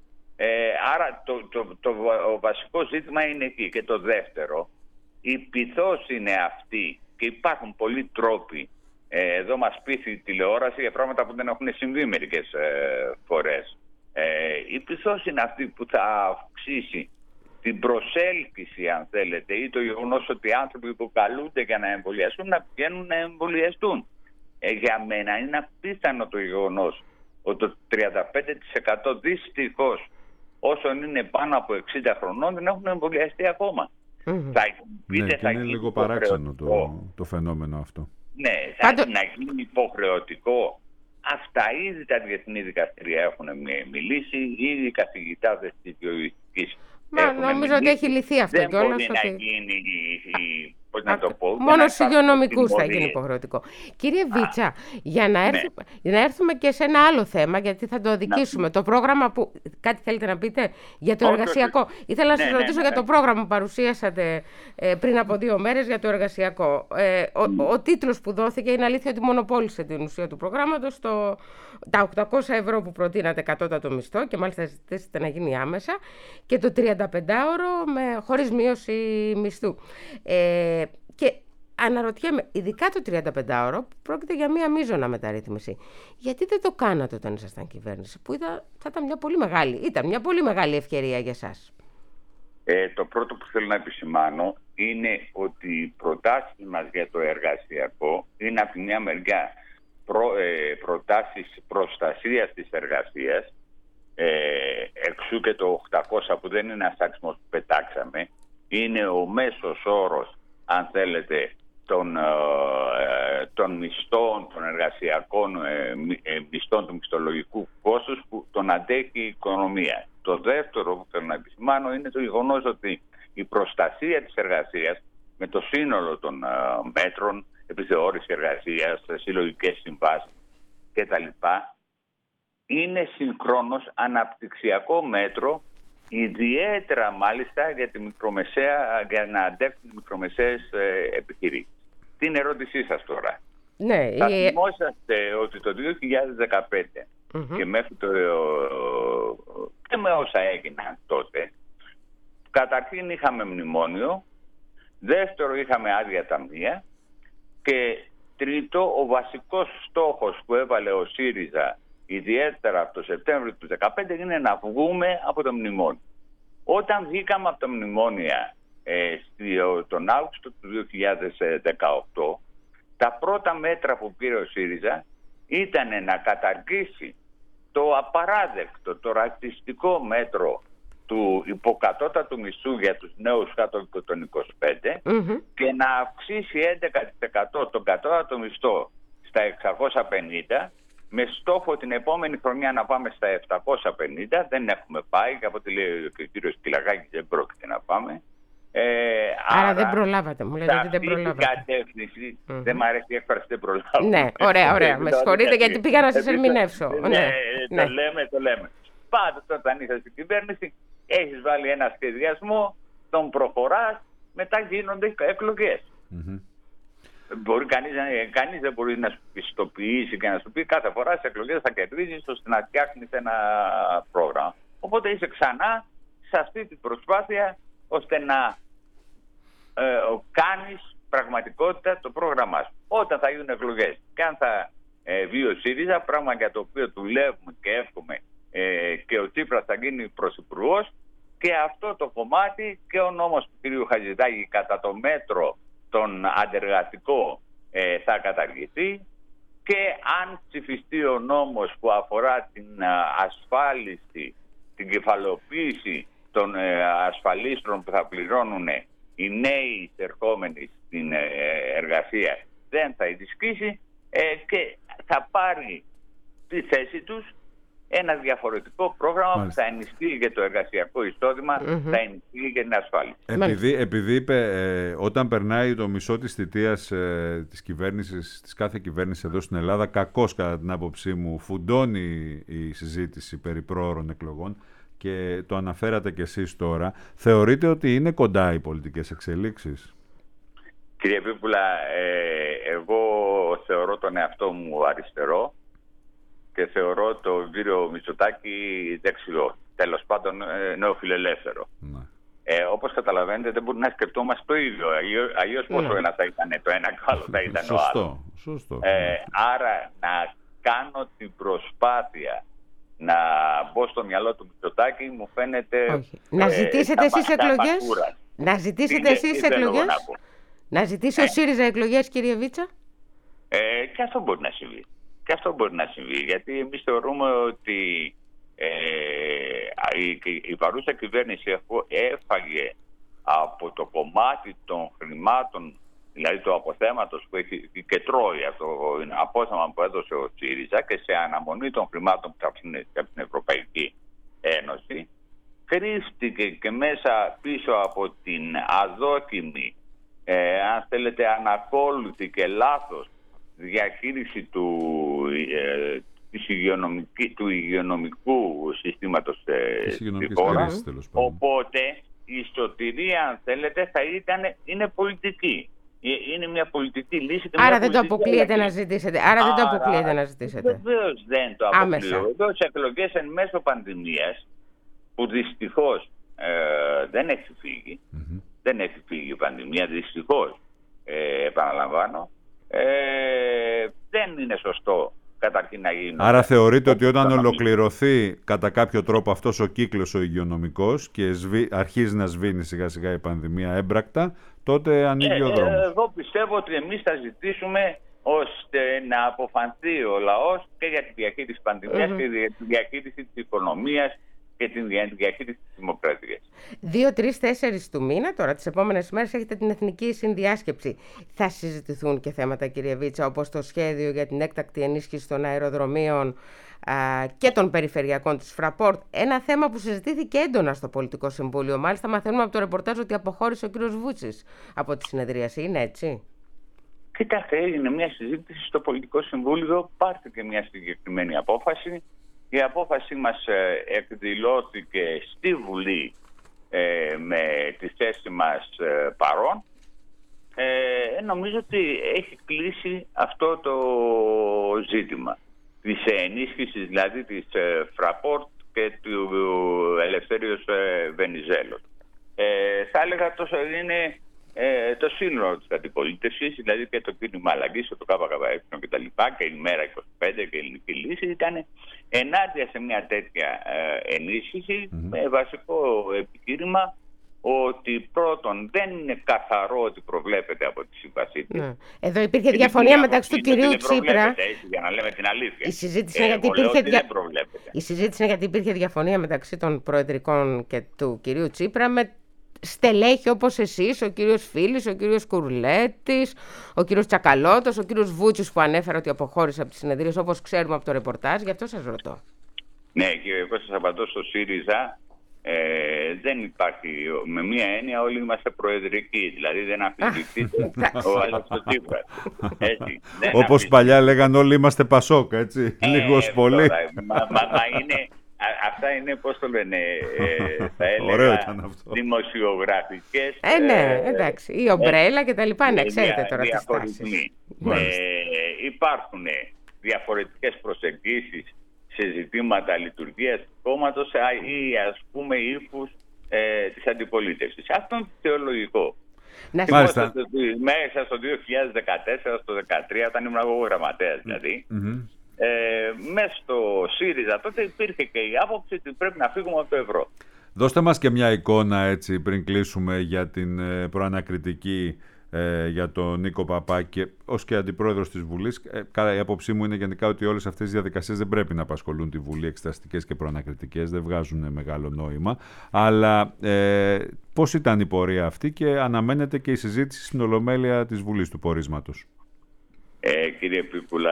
Άρα το βασικό ζήτημα είναι εκεί. Και το δεύτερο, η πειθός είναι αυτή, και υπάρχουν πολλοί τρόποι. Εδώ μας πείθει η τηλεόραση για πράγματα που δεν έχουν συμβεί μερικές φορές. Η πειθός είναι αυτή που θα αυξήσει την προσέλκυση, αν θέλετε, ή το γεγονός ότι οι άνθρωποι που καλούνται για να εμβολιαστούν να πηγαίνουν να εμβολιαστούν. Για μένα είναι απίθανο το γεγονός ότι το 35% δυστυχώς όσων είναι πάνω από 60 χρονών δεν έχουν εμβολιαστεί ακόμα. Είναι λίγο παράξενο το φαινόμενο αυτό. Ναι, να γίνει υποχρεωτικό. Αυτά ήδη τα διεθνή δικαστήρια έχουν μιλήσει, ήδη οι καθηγητάδες της βιολογικής. Νομίζω ότι έχει λυθεί αυτό κιόλας. Δεν μπορεί να γίνει, πώς να το πω. Μόνο στους υγειονομικούς θα γίνει υποχρεωτικό. Κύριε Βίτσα, για να έρθουμε και σε ένα άλλο θέμα, γιατί θα το αδικήσουμε. Το πρόγραμμα που. Κάτι θέλετε να πείτε για το εργασιακό. Ήθελα να σας ρωτήσω για το πρόγραμμα που παρουσίασατε πριν από 2 μέρες για το εργασιακό. Ο τίτλος που δόθηκε, είναι αλήθεια ότι μονοπόλησε την ουσία του προγράμματος, τα 800 ευρώ που προτείνατε κατώτατο μισθό, και μάλιστα ζητήσετε να γίνει άμεσα, και το 35ωρο χωρίς μείωση μισθού. Και αναρωτιέμαι, ειδικά το 35ωρο πρόκειται για μία μείζωνα μεταρρύθμιση. Γιατί δεν το κάνατε όταν ήσασταν κυβέρνηση, που θα ήταν μια πολύ μεγάλη ευκαιρία για εσάς? Το πρώτο που θέλω να επισημάνω είναι ότι οι προτάσεις μας για το εργασιακό είναι από τη μια μεριά προτάσεις προστασίας της εργασίας, εξού και το 800 που δεν είναι ένας αριθμός που πετάξαμε, είναι ο μέσος όρος, αν θέλετε, των μισθών, των εργασιακών μισθών του μισθολογικού κόστους που τον αντέχει η οικονομία. Το δεύτερο που θέλω να επισημάνω είναι το γεγονός ότι η προστασία της εργασίας με το σύνολο των μέτρων, επιθεώρηση εργασίας, συλλογικές συμβάσεις κτλ. Είναι συγχρόνως αναπτυξιακό μέτρο, ιδιαίτερα μάλιστα για τη μικρομεσαία, για να αντέξουν τις μικρομεσαίες επιχειρήσεις. Την ερώτησή σας τώρα. Ναι, θα θυμόσαστε ότι το 2015 και μέχρι και με όσα έγιναν τότε, καταρχήν είχαμε μνημόνιο, δεύτερο είχαμε άδεια ταμεία, και τρίτο, ο βασικός στόχος που έβαλε ο ΣΥΡΙΖΑ ιδιαίτερα από το Σεπτέμβριο του 2015 είναι να βγούμε από το μνημόνιο. Όταν βγήκαμε από τα μνημόνια τον Αύγουστο του 2018, τα πρώτα μέτρα που πήρε ο ΣΥΡΙΖΑ ήταν να καταργήσει το απαράδεκτο, το ρατσιστικό μέτρο του υποκατώτατου μισθού για τους νέους κάτω των 25 και να αυξήσει 11% τον κατώτατο μισθό στα 650, με στόχο την επόμενη χρονιά να πάμε στα 750. Δεν έχουμε πάει, και από ό,τι λέει και ο κύριος Κυλαγάκης δεν πρόκειται να πάμε. Άρα δεν προλάβατε, μου λέτε ότι δεν προλάβατε. Αυτή την κατεύθυνση, δεν μ' αρέσει η έκφραση δεν προλάβατε. Ναι, ωραία, με συγχωρείτε γιατί πήγα να σας ερμηνεύσω. Το λέμε. Πάντως όταν είσαι στην κυβέρνηση, έχεις βάλει ένα σχεδιασμό, τον προχωράς, μετά γίνονται εκλογές. Κανείς δεν μπορεί να σου πιστοποιήσει και να σου πει κάθε φορά στις εκλογές θα κερδίζεις ώστε να φτιάχνεις ένα πρόγραμμα. Οπότε είσαι ξανά σε αυτή την προσπάθεια ώστε να κάνεις πραγματικότητα το πρόγραμμά σου. Όταν θα γίνουν εκλογές και αν θα βγει ο ΣΥΡΙΖΑ, πράγμα για το οποίο δουλεύουμε και εύχομαι, και ο Τσίπρας θα γίνει πρωθυπουργός, και αυτό το κομμάτι και ο νόμος του κ. Χατζηδάκη κατά το μέτρο στον αντεργατικό θα καταργηθεί, και αν ψηφιστεί ο νόμος που αφορά την ασφάλιση, την κεφαλοποίηση των ασφαλίστρων που θα πληρώνουν οι νέοι εισερχόμενοι στην εργασία, δεν θα ισχύσει και θα πάρει τη θέση τους ένα διαφορετικό πρόγραμμα που θα ενισχύει για το εργασιακό εισόδημα, θα ενισχύει για την ασφάλιση. Επειδή είπε, όταν περνάει το μισό της θητείας της κυβέρνησης, της κάθε κυβέρνησης εδώ στην Ελλάδα, κακώς κατά την άποψή μου φουντώνει η συζήτηση περί πρόωρων εκλογών, και το αναφέρατε κι εσείς τώρα, θεωρείτε ότι είναι κοντά οι πολιτικές εξελίξεις? Κύριε Πίπουλα, εγώ θεωρώ τον εαυτό μου αριστερό και θεωρώ τον κύριο Μητσοτάκη δεξιό, τέλος πάντων νεοφιλελεύθερο. Όπως καταλαβαίνετε, δεν μπορεί να σκεφτόμαστε το ίδιο. Αλλιώς πόσο ένα θα ήταν το ένα και άλλο θα ήταν ο άλλος. Σωστό. Άρα να κάνω την προσπάθεια να μπω στο μυαλό του Μητσοτάκη μου φαίνεται... Όχι. Να ζητήσετε εσείς εκλογές? Να ζητήσετε εσείς εκλογές? Να ζητήσει ο ΣΥΡΙΖΑ εκλογές, κύριε Βίτσα? Και αυτό μπορεί να συμβεί. Και αυτό μπορεί να συμβεί, γιατί εμείς θεωρούμε ότι η παρούσα κυβέρνηση έφαγε από το κομμάτι των χρημάτων, δηλαδή του αποθέματος που έχει και τρώει αυτό το απόθεμα που έδωσε ο ΣΥΡΙΖΑ, και σε αναμονή των χρημάτων που θα έρθουν από την Ευρωπαϊκή Ένωση, κρύφτηκε και μέσα πίσω από την αδόκιμη, αν θέλετε ανακόλουθη και λάθος διαχείριση του υγειονομικού συστήματος της χώρας. Οπότε η σωτηρία, αν θέλετε, είναι πολιτική. Είναι μια πολιτική λύση. Άρα δεν το αποκλείεται να ζητήσετε. Βεβαίως δεν το αποκλείω. Εδώ σε εκλογές εν μέσω πανδημίας, που δυστυχώς δεν έχει φύγει, δεν έχει φύγει η πανδημία, δυστυχώς, επαναλαμβάνω, δεν είναι σωστό καταρχήν να γίνει. Άρα θεωρείτε ότι όταν ολοκληρωθεί κατά κάποιο τρόπο αυτός ο κύκλος ο υγειονομικός και αρχίζει να σβήνει σιγά σιγά η πανδημία έμπρακτα, τότε ανοίγει ο δρόμος? Εγώ πιστεύω ότι εμείς θα ζητήσουμε ώστε να αποφανθεί ο λαός και για τη διαχείριση της πανδημίας και για τη διαχείριση της οικονομίας και την διαχείριση της δημοκρατίας. 2, 3, 4 του μήνα, τώρα τις επόμενες μέρες, έχετε την Εθνική Συνδιάσκεψη. Θα συζητηθούν και θέματα, κύριε Βίτσα, όπως το σχέδιο για την έκτακτη ενίσχυση των αεροδρομίων και των περιφερειακών της Fraport. Ένα θέμα που συζητήθηκε έντονα στο Πολιτικό Συμβούλιο. Μάλιστα, μαθαίνουμε από το ρεπορτάζ ότι αποχώρησε ο κύριος Βούτσης από τη συνεδρίαση. Είναι έτσι? Κοιτάξτε, έγινε μια συζήτηση στο Πολιτικό Συμβούλιο, πάρθηκε μια συγκεκριμένη απόφαση. Η απόφαση μας εκδηλώθηκε στη Βουλή με τη θέση μας παρόν. Νομίζω ότι έχει κλείσει αυτό το ζήτημα της ενίσχυσης, δηλαδή της Fraport και του Ελευθέριος Βενιζέλος. Θα έλεγα τόσο είναι το σύνολο της αντιπολίτευσης, δηλαδή και το κίνημα αλλαγής, το ΚΚΕ και τα λοιπά, και η Μέρα 25 και η Ελληνική Λύση, ήταν ενάντια σε μια τέτοια ενίσχυση, με βασικό επιχείρημα ότι πρώτον δεν είναι καθαρό ότι προβλέπεται από τη σύμβασή της. Εδώ υπήρχε διαφωνία μεταξύ του κυρίου Τσίπρα. Για να λέμε την αλήθεια. Η συζήτηση είναι γιατί υπήρχε διαφωνία μεταξύ των προεδρικών και του κυρίου Τσίπρα με στελέχη όπως εσείς, ο κύριος Φίλης, ο κύριος Κουρλέτης, ο κύριος Τσακαλώτος, ο κύριος Βούτσης που ανέφερε ότι αποχώρησε από τις συνεδρίες, όπως ξέρουμε από το ρεπορτάζ. Γι' αυτό σας ρωτώ. Ναι, και εγώ σας απαντώ στο ΣΥΡΙΖΑ. Δεν υπάρχει, με μία έννοια όλοι είμαστε προεδρικοί, δηλαδή δεν αμφισβητείται ο Αλεξοτσίπρας. Όπως παλιά λέγαν όλοι είμαστε Πασόκ, έτσι, λίγος πολύ. Αυτά είναι, πώς το λένε, θα έλεγα, δημοσιογραφικές. Ναι, εντάξει, η ομπρέλα και τα λοιπά, ναι, ξέρετε τώρα τις τάσεις. Υπάρχουν διαφορετικές προσεγγίσεις σε ζητήματα λειτουργίας του κόμματος ή ας πούμε ύφους της αντιπολίτευσης. Αυτό είναι θεολογικό. Μέσα στο 2014, στο 2013, όταν ήμουν εγώ γραμματέας δηλαδή, μέσα στο ΣΥΡΙΖΑ τότε υπήρχε και η άποψη ότι πρέπει να φύγουμε από το ευρώ. Δώστε μας και μια εικόνα έτσι πριν κλείσουμε για την προανακριτική για τον Νίκο Παπά και ως και αντιπρόεδρος της Βουλής. Η άποψή μου είναι γενικά ότι όλες αυτές οι διαδικασίες δεν πρέπει να απασχολούν τη Βουλή, εξεταστικές και προανακριτικές, δεν βγάζουν μεγάλο νόημα. Αλλά πώς ήταν η πορεία αυτή και αναμένεται και η συζήτηση στην Ολομέλεια της Βουλής του πορίσματος? Κύριε Πίκουλα,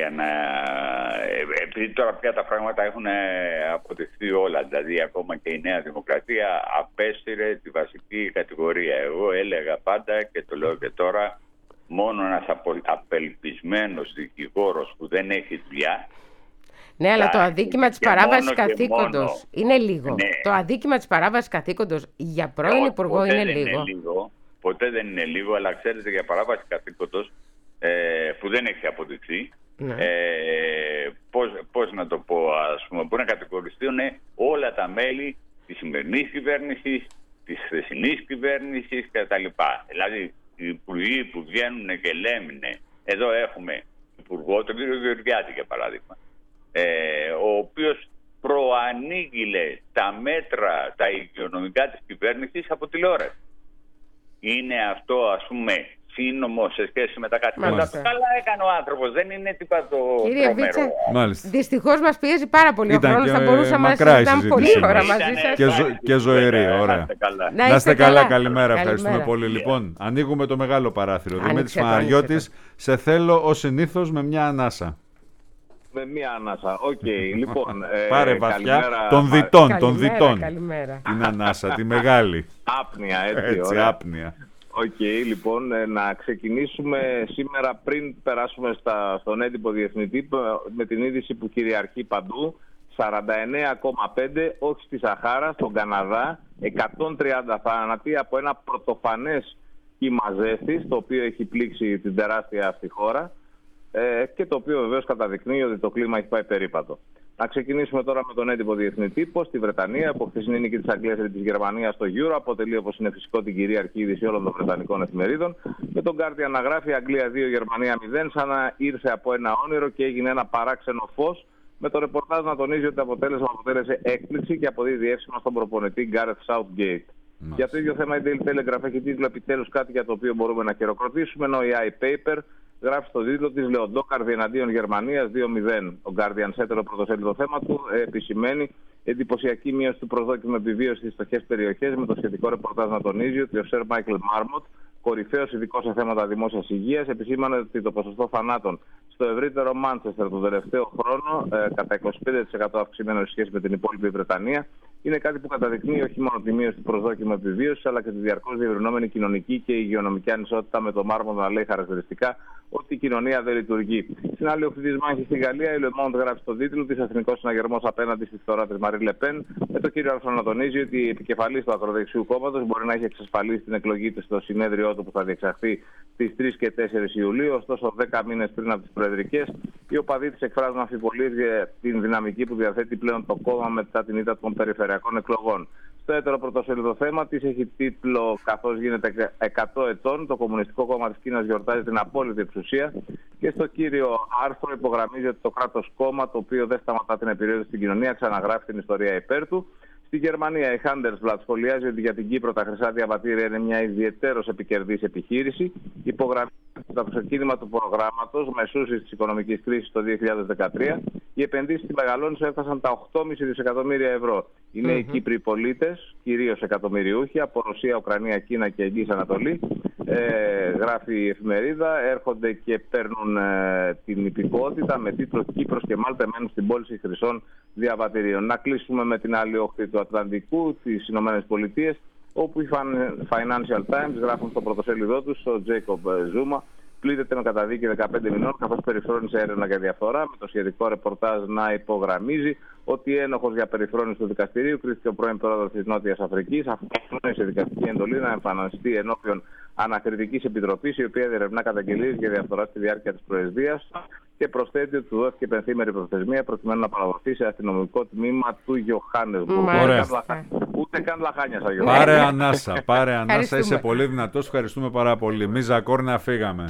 επειδή τώρα πια τα πράγματα έχουν αποτυχθεί όλα, δηλαδή ακόμα και η Νέα Δημοκρατία απέσυρε τη βασική κατηγορία. Εγώ έλεγα πάντα και το λέω και τώρα, μόνο ένας απελπισμένος δικηγόρος που δεν έχει δουλειά. Ναι, αλλά το αδίκημα της παράβασης καθήκοντος είναι λίγο. Ναι. Το αδίκημα της παράβασης καθήκοντος για πρώην υπουργό είναι λίγο. Ποτέ δεν είναι λίγο, αλλά ξέρετε, για παράβαση καθήκοντος που δεν έχει αποδειχθεί, ναι. Πώς να το πω, ας πούμε, μπορεί να κατηγοριστούν όλα τα μέλη της σημερινής κυβέρνησης, της χθεσινής κυβέρνησης κτλ. Δηλαδή, οι υπουργοί που βγαίνουν και λένε, εδώ έχουμε υπουργό, τον κύριο Γεωργιάτη για παράδειγμα, ο οποίος προανήγγειλε τα μέτρα, τα υγειονομικά της κυβέρνησης από τηλεόραση. Είναι αυτό, ας πούμε, σύνομο σε σχέση με τα καθήκοντα. Καλά έκανε ο άνθρωπος, δεν είναι τίποτα το τρομερό. Δυστυχώς μας πιέζει πάρα πολύ ο χρόνος, θα μπορούσαμε να συζητάμε πολλή ώρα μαζί σας. Και ζωηρή, ωραία. Να είστε καλά, καλημέρα, ευχαριστούμε πολύ. Λοιπόν, ανοίγουμε το μεγάλο παράθυρο. Δημήτρης Παναγιώτης, σε θέλω ως συνήθως με μια ανάσα. Με μία ανάσα, οκ. Λοιπόν, πάρε βαθιά των διτών. Την ανάσα, τη μεγάλη. Άπνοια, έτσι, άπνοια. Οκ, λοιπόν, να ξεκινήσουμε σήμερα πριν περάσουμε στον έντυπο διευθυντή με την είδηση που κυριαρχεί παντού. 49,5, όχι στη Σαχάρα, στον Καναδά, 130 θάνατοι από ένα πρωτοφανές κύμα ζέστης, το οποίο έχει πλήξει την τεράστια αυτή χώρα και το οποίο βεβαίως καταδεικνύει ότι το κλίμα έχει πάει περίπατο. Να ξεκινήσουμε τώρα με τον έντυπο διεθνή τύπο στη Βρετανία, από χθεσινή νίκη της Αγγλίας και της Γερμανίας στο Euro. Αποτελεί, όπως είναι φυσικό, την κυρίαρχη είδηση όλων των βρετανικών εφημερίδων. Με τον Guardian να γράφει Αγγλία 2, Γερμανία 0, σαν να ήρθε από ένα όνειρο και έγινε ένα παράξενο φως. Με το ρεπορτάζ να τονίζει ότι το αποτέλεσμα αποτέλεσε έκπληξη και αποδίδει εύσημα στον προπονητή Gareth Southgate. Για το ίδιο θέμα η Daily Telegraph έχει τίτλο επιτέλους κάτι για το οποίο μπορούμε να χειροκροτήσουμε, ενώ η iPaper γράφει στο τίτλο της Λεοντόκαρδη εναντίον Γερμανίας 2-0. Ο Guardian, σε έτερο πρωτοσέλιδο θέμα του, επισημαίνει εντυπωσιακή μείωση του προσδόκιμου επιβίωσης στις φτωχές περιοχές, με το σχετικό ρεπορτάζ να τονίζει ότι ο Sir Michael Marmot, κορυφαίος ειδικός σε θέματα δημόσιας υγείας, επισήμανε ότι το ποσοστό θανάτων στο ευρύτερο Μάντσεστερ τον τελευταίο χρόνο, κατά 25% αυξημένο σε σχέση με την υπόλοιπη Βρετανία, είναι κάτι που καταδεικνύει όχι μόνο τη μείωση του προσδόκιμου επιβίωσης, αλλά και τη διαρκώς διευρυνόμενη κοινωνική και υγειονομική ανισότητα, με το Marmot να λέει χαρακτηριστικά ότι η κοινωνία δεν λειτουργεί. Στην άλλη οχθή της μάχης στη Γαλλία, η Le Monde γράφει στον τίτλο της Εθνικός Συναγερμός απέναντι στη φθορά της Μαρή Λεπέν, με το κύριο άρθρο να τονίζει ότι η επικεφαλής του ακροδεξιού κόμματος μπορεί να έχει εξασφαλίσει την εκλογή της στο συνέδριό του που θα διεξαχθεί στις 3 και 4 Ιουλίου. Ωστόσο, 10 μήνες πριν από τις προεδρικές, οι οπαδοί της εκφράζουν αμφιβολίες για την δυναμική που διαθέτει πλέον το κόμμα μετά την ήττα των περιφερειακών εκλογών. Στο έτερο πρωτοσέλιδο θέμα της έχει τίτλο «Καθώς γίνεται 100 ετών, το Κομμουνιστικό Κόμμα της Κίνας γιορτάζει την απόλυτη εξουσία». Και στο κύριο άρθρο υπογραμμίζει ότι το κράτος κόμμα, το οποίο δεν σταματά την επιρροή στην κοινωνία, ξαναγράφει την ιστορία υπέρ του. Στη Γερμανία η Handelsblatt σχολιάζει ότι για την Κύπρο τα χρυσά διαβατήρια είναι μια ιδιαιτέρως επικερδής επιχείρηση. Υπογραμμίζει το ξεκίνημα του προγράμματος μεσούσης της οικονομικής κρίσης το 2013. Οι επενδύσεις στη Μεγαλόνισσο έφτασαν τα 8,5 δισεκατομμύρια ευρώ. Οι νέοι Κύπροι πολίτες, κυρίως εκατομμυριούχοι, από Ρωσία, Ουκρανία, Κίνα και Εγγύης Ανατολή, γράφει η εφημερίδα, έρχονται και παίρνουν την υπηκότητα με τίτλο «Κύπρος και Μάλτα μένουν στην πώληση χρυσών διαβατηρίων». Να κλείσουμε με την άλλη όχθη του Ατλαντικού, τις Ηνωμένες Πολιτείες, όπου οι Financial Times γράφουν στο πρωτοσέλιδό τους ο Jacob Zuma πλήττεται με καταδίκη 15 μηνών καθώς περιφρόνησε έρευνα για διαφθορά, με το σχετικό ρεπορτάζ να υπογραμμίζει ότι ένοχος για περιφρόνηση του δικαστηρίου κρίθηκε ο πρώην πρόεδρος της Νότιας Αφρικής, αφού σε δικαστική εντολή να εμφανιστεί ενώπιον ανακριτικής επιτροπής, η οποία διερευνά καταγγελίες για διαφθορά στη διάρκεια της προεσβείας, και προσθέτει ότι του δόθηκε πενθήμερη προθεσμία προκειμένου να παραδοθεί σε αστυνομικό τμήμα του Γιωχάννεσμπουργκ. Ούτε καν λαχάνια σαν Γιωχάννεσμπουργκ. Πάρε ανάσα, είσαι πολύ δυνατός. Ευχαριστούμε πάρα πολύ. Μίζα Κόρνα, φύγαμε.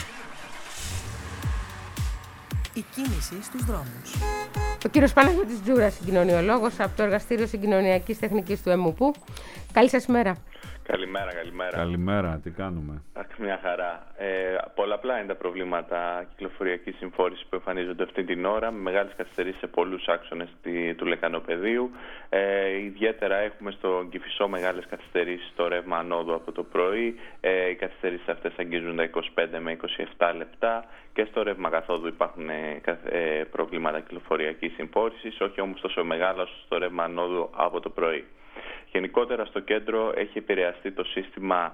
Η κίνηση στους δρόμους. Ο κύριος Παναγιώτης Τζούρας, συγκοινωνιολόγος από το Εργαστήριο Συγκοινωνιακής Τεχνικής του ΕΜΟΠΟΥ. Καλή σας ημέρα. Καλημέρα. Καλημέρα, τι κάνουμε? Μια χαρά. Πολλαπλά είναι τα προβλήματα κυκλοφοριακής συμφόρησης που εμφανίζονται αυτή την ώρα, με μεγάλες καθυστερήσεις σε πολλούς άξονες του λεκανοπεδίου. Ιδιαίτερα έχουμε στο Κηφισό μεγάλες καθυστερήσεις στο ρεύμα ανόδου από το πρωί. Οι καθυστερήσεις αυτές αγγίζουν τα 25 με 27 λεπτά και στο ρεύμα καθόδου υπάρχουν προβλήματα κυκλοφοριακής συμφόρησης, όχι όμως τόσο μεγάλα όσο στο ρεύμα ανόδου από το πρωί. Γενικότερα στο κέντρο έχει επηρεαστεί το σύστημα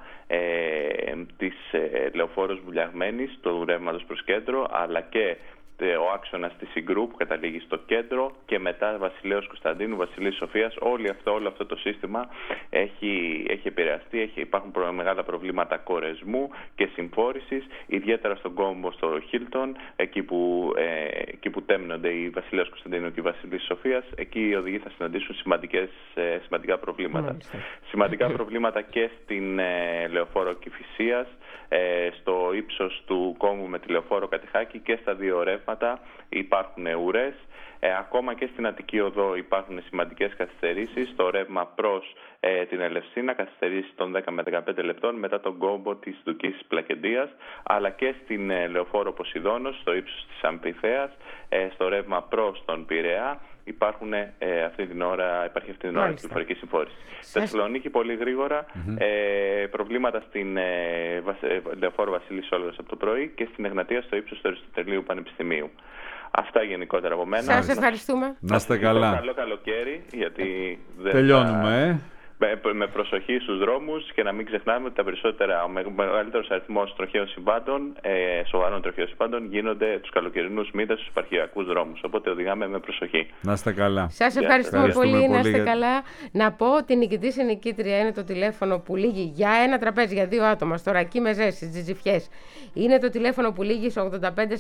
της λεωφόρος Βουλιαγμένης, του ρεύματος προς κέντρο, αλλά και ο άξονας της Συγκρού που καταλήγει στο κέντρο και μετά Βασιλέως Κωνσταντίνου, Βασιλής Σοφίας. Όλο αυτό το σύστημα έχει επηρεαστεί. Υπάρχουν μεγάλα προβλήματα κορεσμού και συμφόρησης, ιδιαίτερα στον κόμβο στο Χίλτον, εκεί που τέμνονται οι Βασιλέως Κωνσταντίνου και οι Βασιλής Σοφίας. Εκεί οι οδηγοί θα συναντήσουν σημαντικά προβλήματα. Σημαντικά προβλήματα και στην λεωφόρο Κηφισίας, στο ύψος του κόμβου με τη λεωφόρο Κατηχάκη και στα δύο ρεύματα υπάρχουν ουρές. Ακόμα και στην Αττική Οδό υπάρχουν σημαντικές καθυστερήσεις στο ρεύμα προς την Ελευσίνα, καθυστερήσεις των 10 με 15 λεπτών μετά τον κόμπο της Δουκής Πλακεντίας, αλλά και στην λεωφόρο Ποσειδώνος, στο ύψος της Αμπιθέας, στο ρεύμα προς τον Πειραιά. Υπάρχει αυτή την ώρα κυκλοφορική συμφόρηση. Θεσσαλονίκη πολύ γρήγορα, προβλήματα στην λεωφόρο Βασίλης Όλγας από το πρωί και στην Εγνατία στο ύψος του Αριστοτελείου Πανεπιστημίου. Αυτά γενικότερα από μένα. Σας ευχαριστούμε. Να είστε καλά. Καλό καλοκαίρι, γιατί τελειώνουμε. Με προσοχή στους δρόμους και να μην ξεχνάμε ότι ο μεγαλύτερος αριθμός τροχαίων συμβάντων, σοβαρών τροχαίων συμβάντων, γίνονται τους καλοκαιρινούς μήνες στους επαρχιακούς δρόμους. Οπότε οδηγάμε με προσοχή. Να είστε καλά. Σας ευχαριστούμε πολύ. Να είστε καλά. Να πω ότι νικητής ή νικήτρια είναι το τηλέφωνο που λύγει για ένα τραπέζι για 2 άτομα στο Ρακί Μεζέ στις Τζιτζιφιές. Είναι το τηλέφωνο που λύγει στο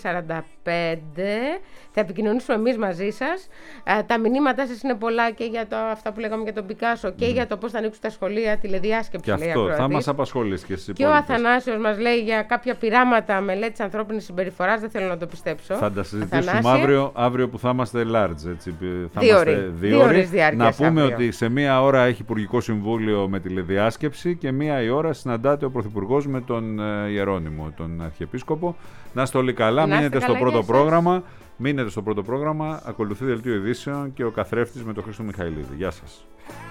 8545. Θα επικοινωνήσουμε εμείς μαζί σας. Τα μηνύματά σας είναι πολλά και για αυτά που λέγαμε για τον Πικάσο και για το πώς θα ανοίξουν τα σχολεία, τηλεδιάσκεψη. Και αυτό θα μας απασχολήσει και στις υπόλοιπες. Και ο Αθανάσιος μας λέει για κάποια πειράματα μελέτης ανθρώπινης συμπεριφοράς. Δεν θέλω να το πιστέψω. Θα τα συζητήσουμε αύριο που θα είμαστε large. Έτσι. Θα 2 ώρες διάρκειας. Να πούμε αύριο. ότι σε 1 ώρα έχει Υπουργικό Συμβούλιο με τηλεδιάσκεψη και 1 η ώρα συναντάται ο Πρωθυπουργός με τον Ιερώνυμο, τον Αρχιεπίσκοπο. Να είστε όλοι καλά. Μείνετε στο πρώτο πρόγραμμα. Ακολουθεί δελτίο ειδήσεων και ο καθρέφτης με τον Χρήστο Μιχαηλίδη. Γεια σας.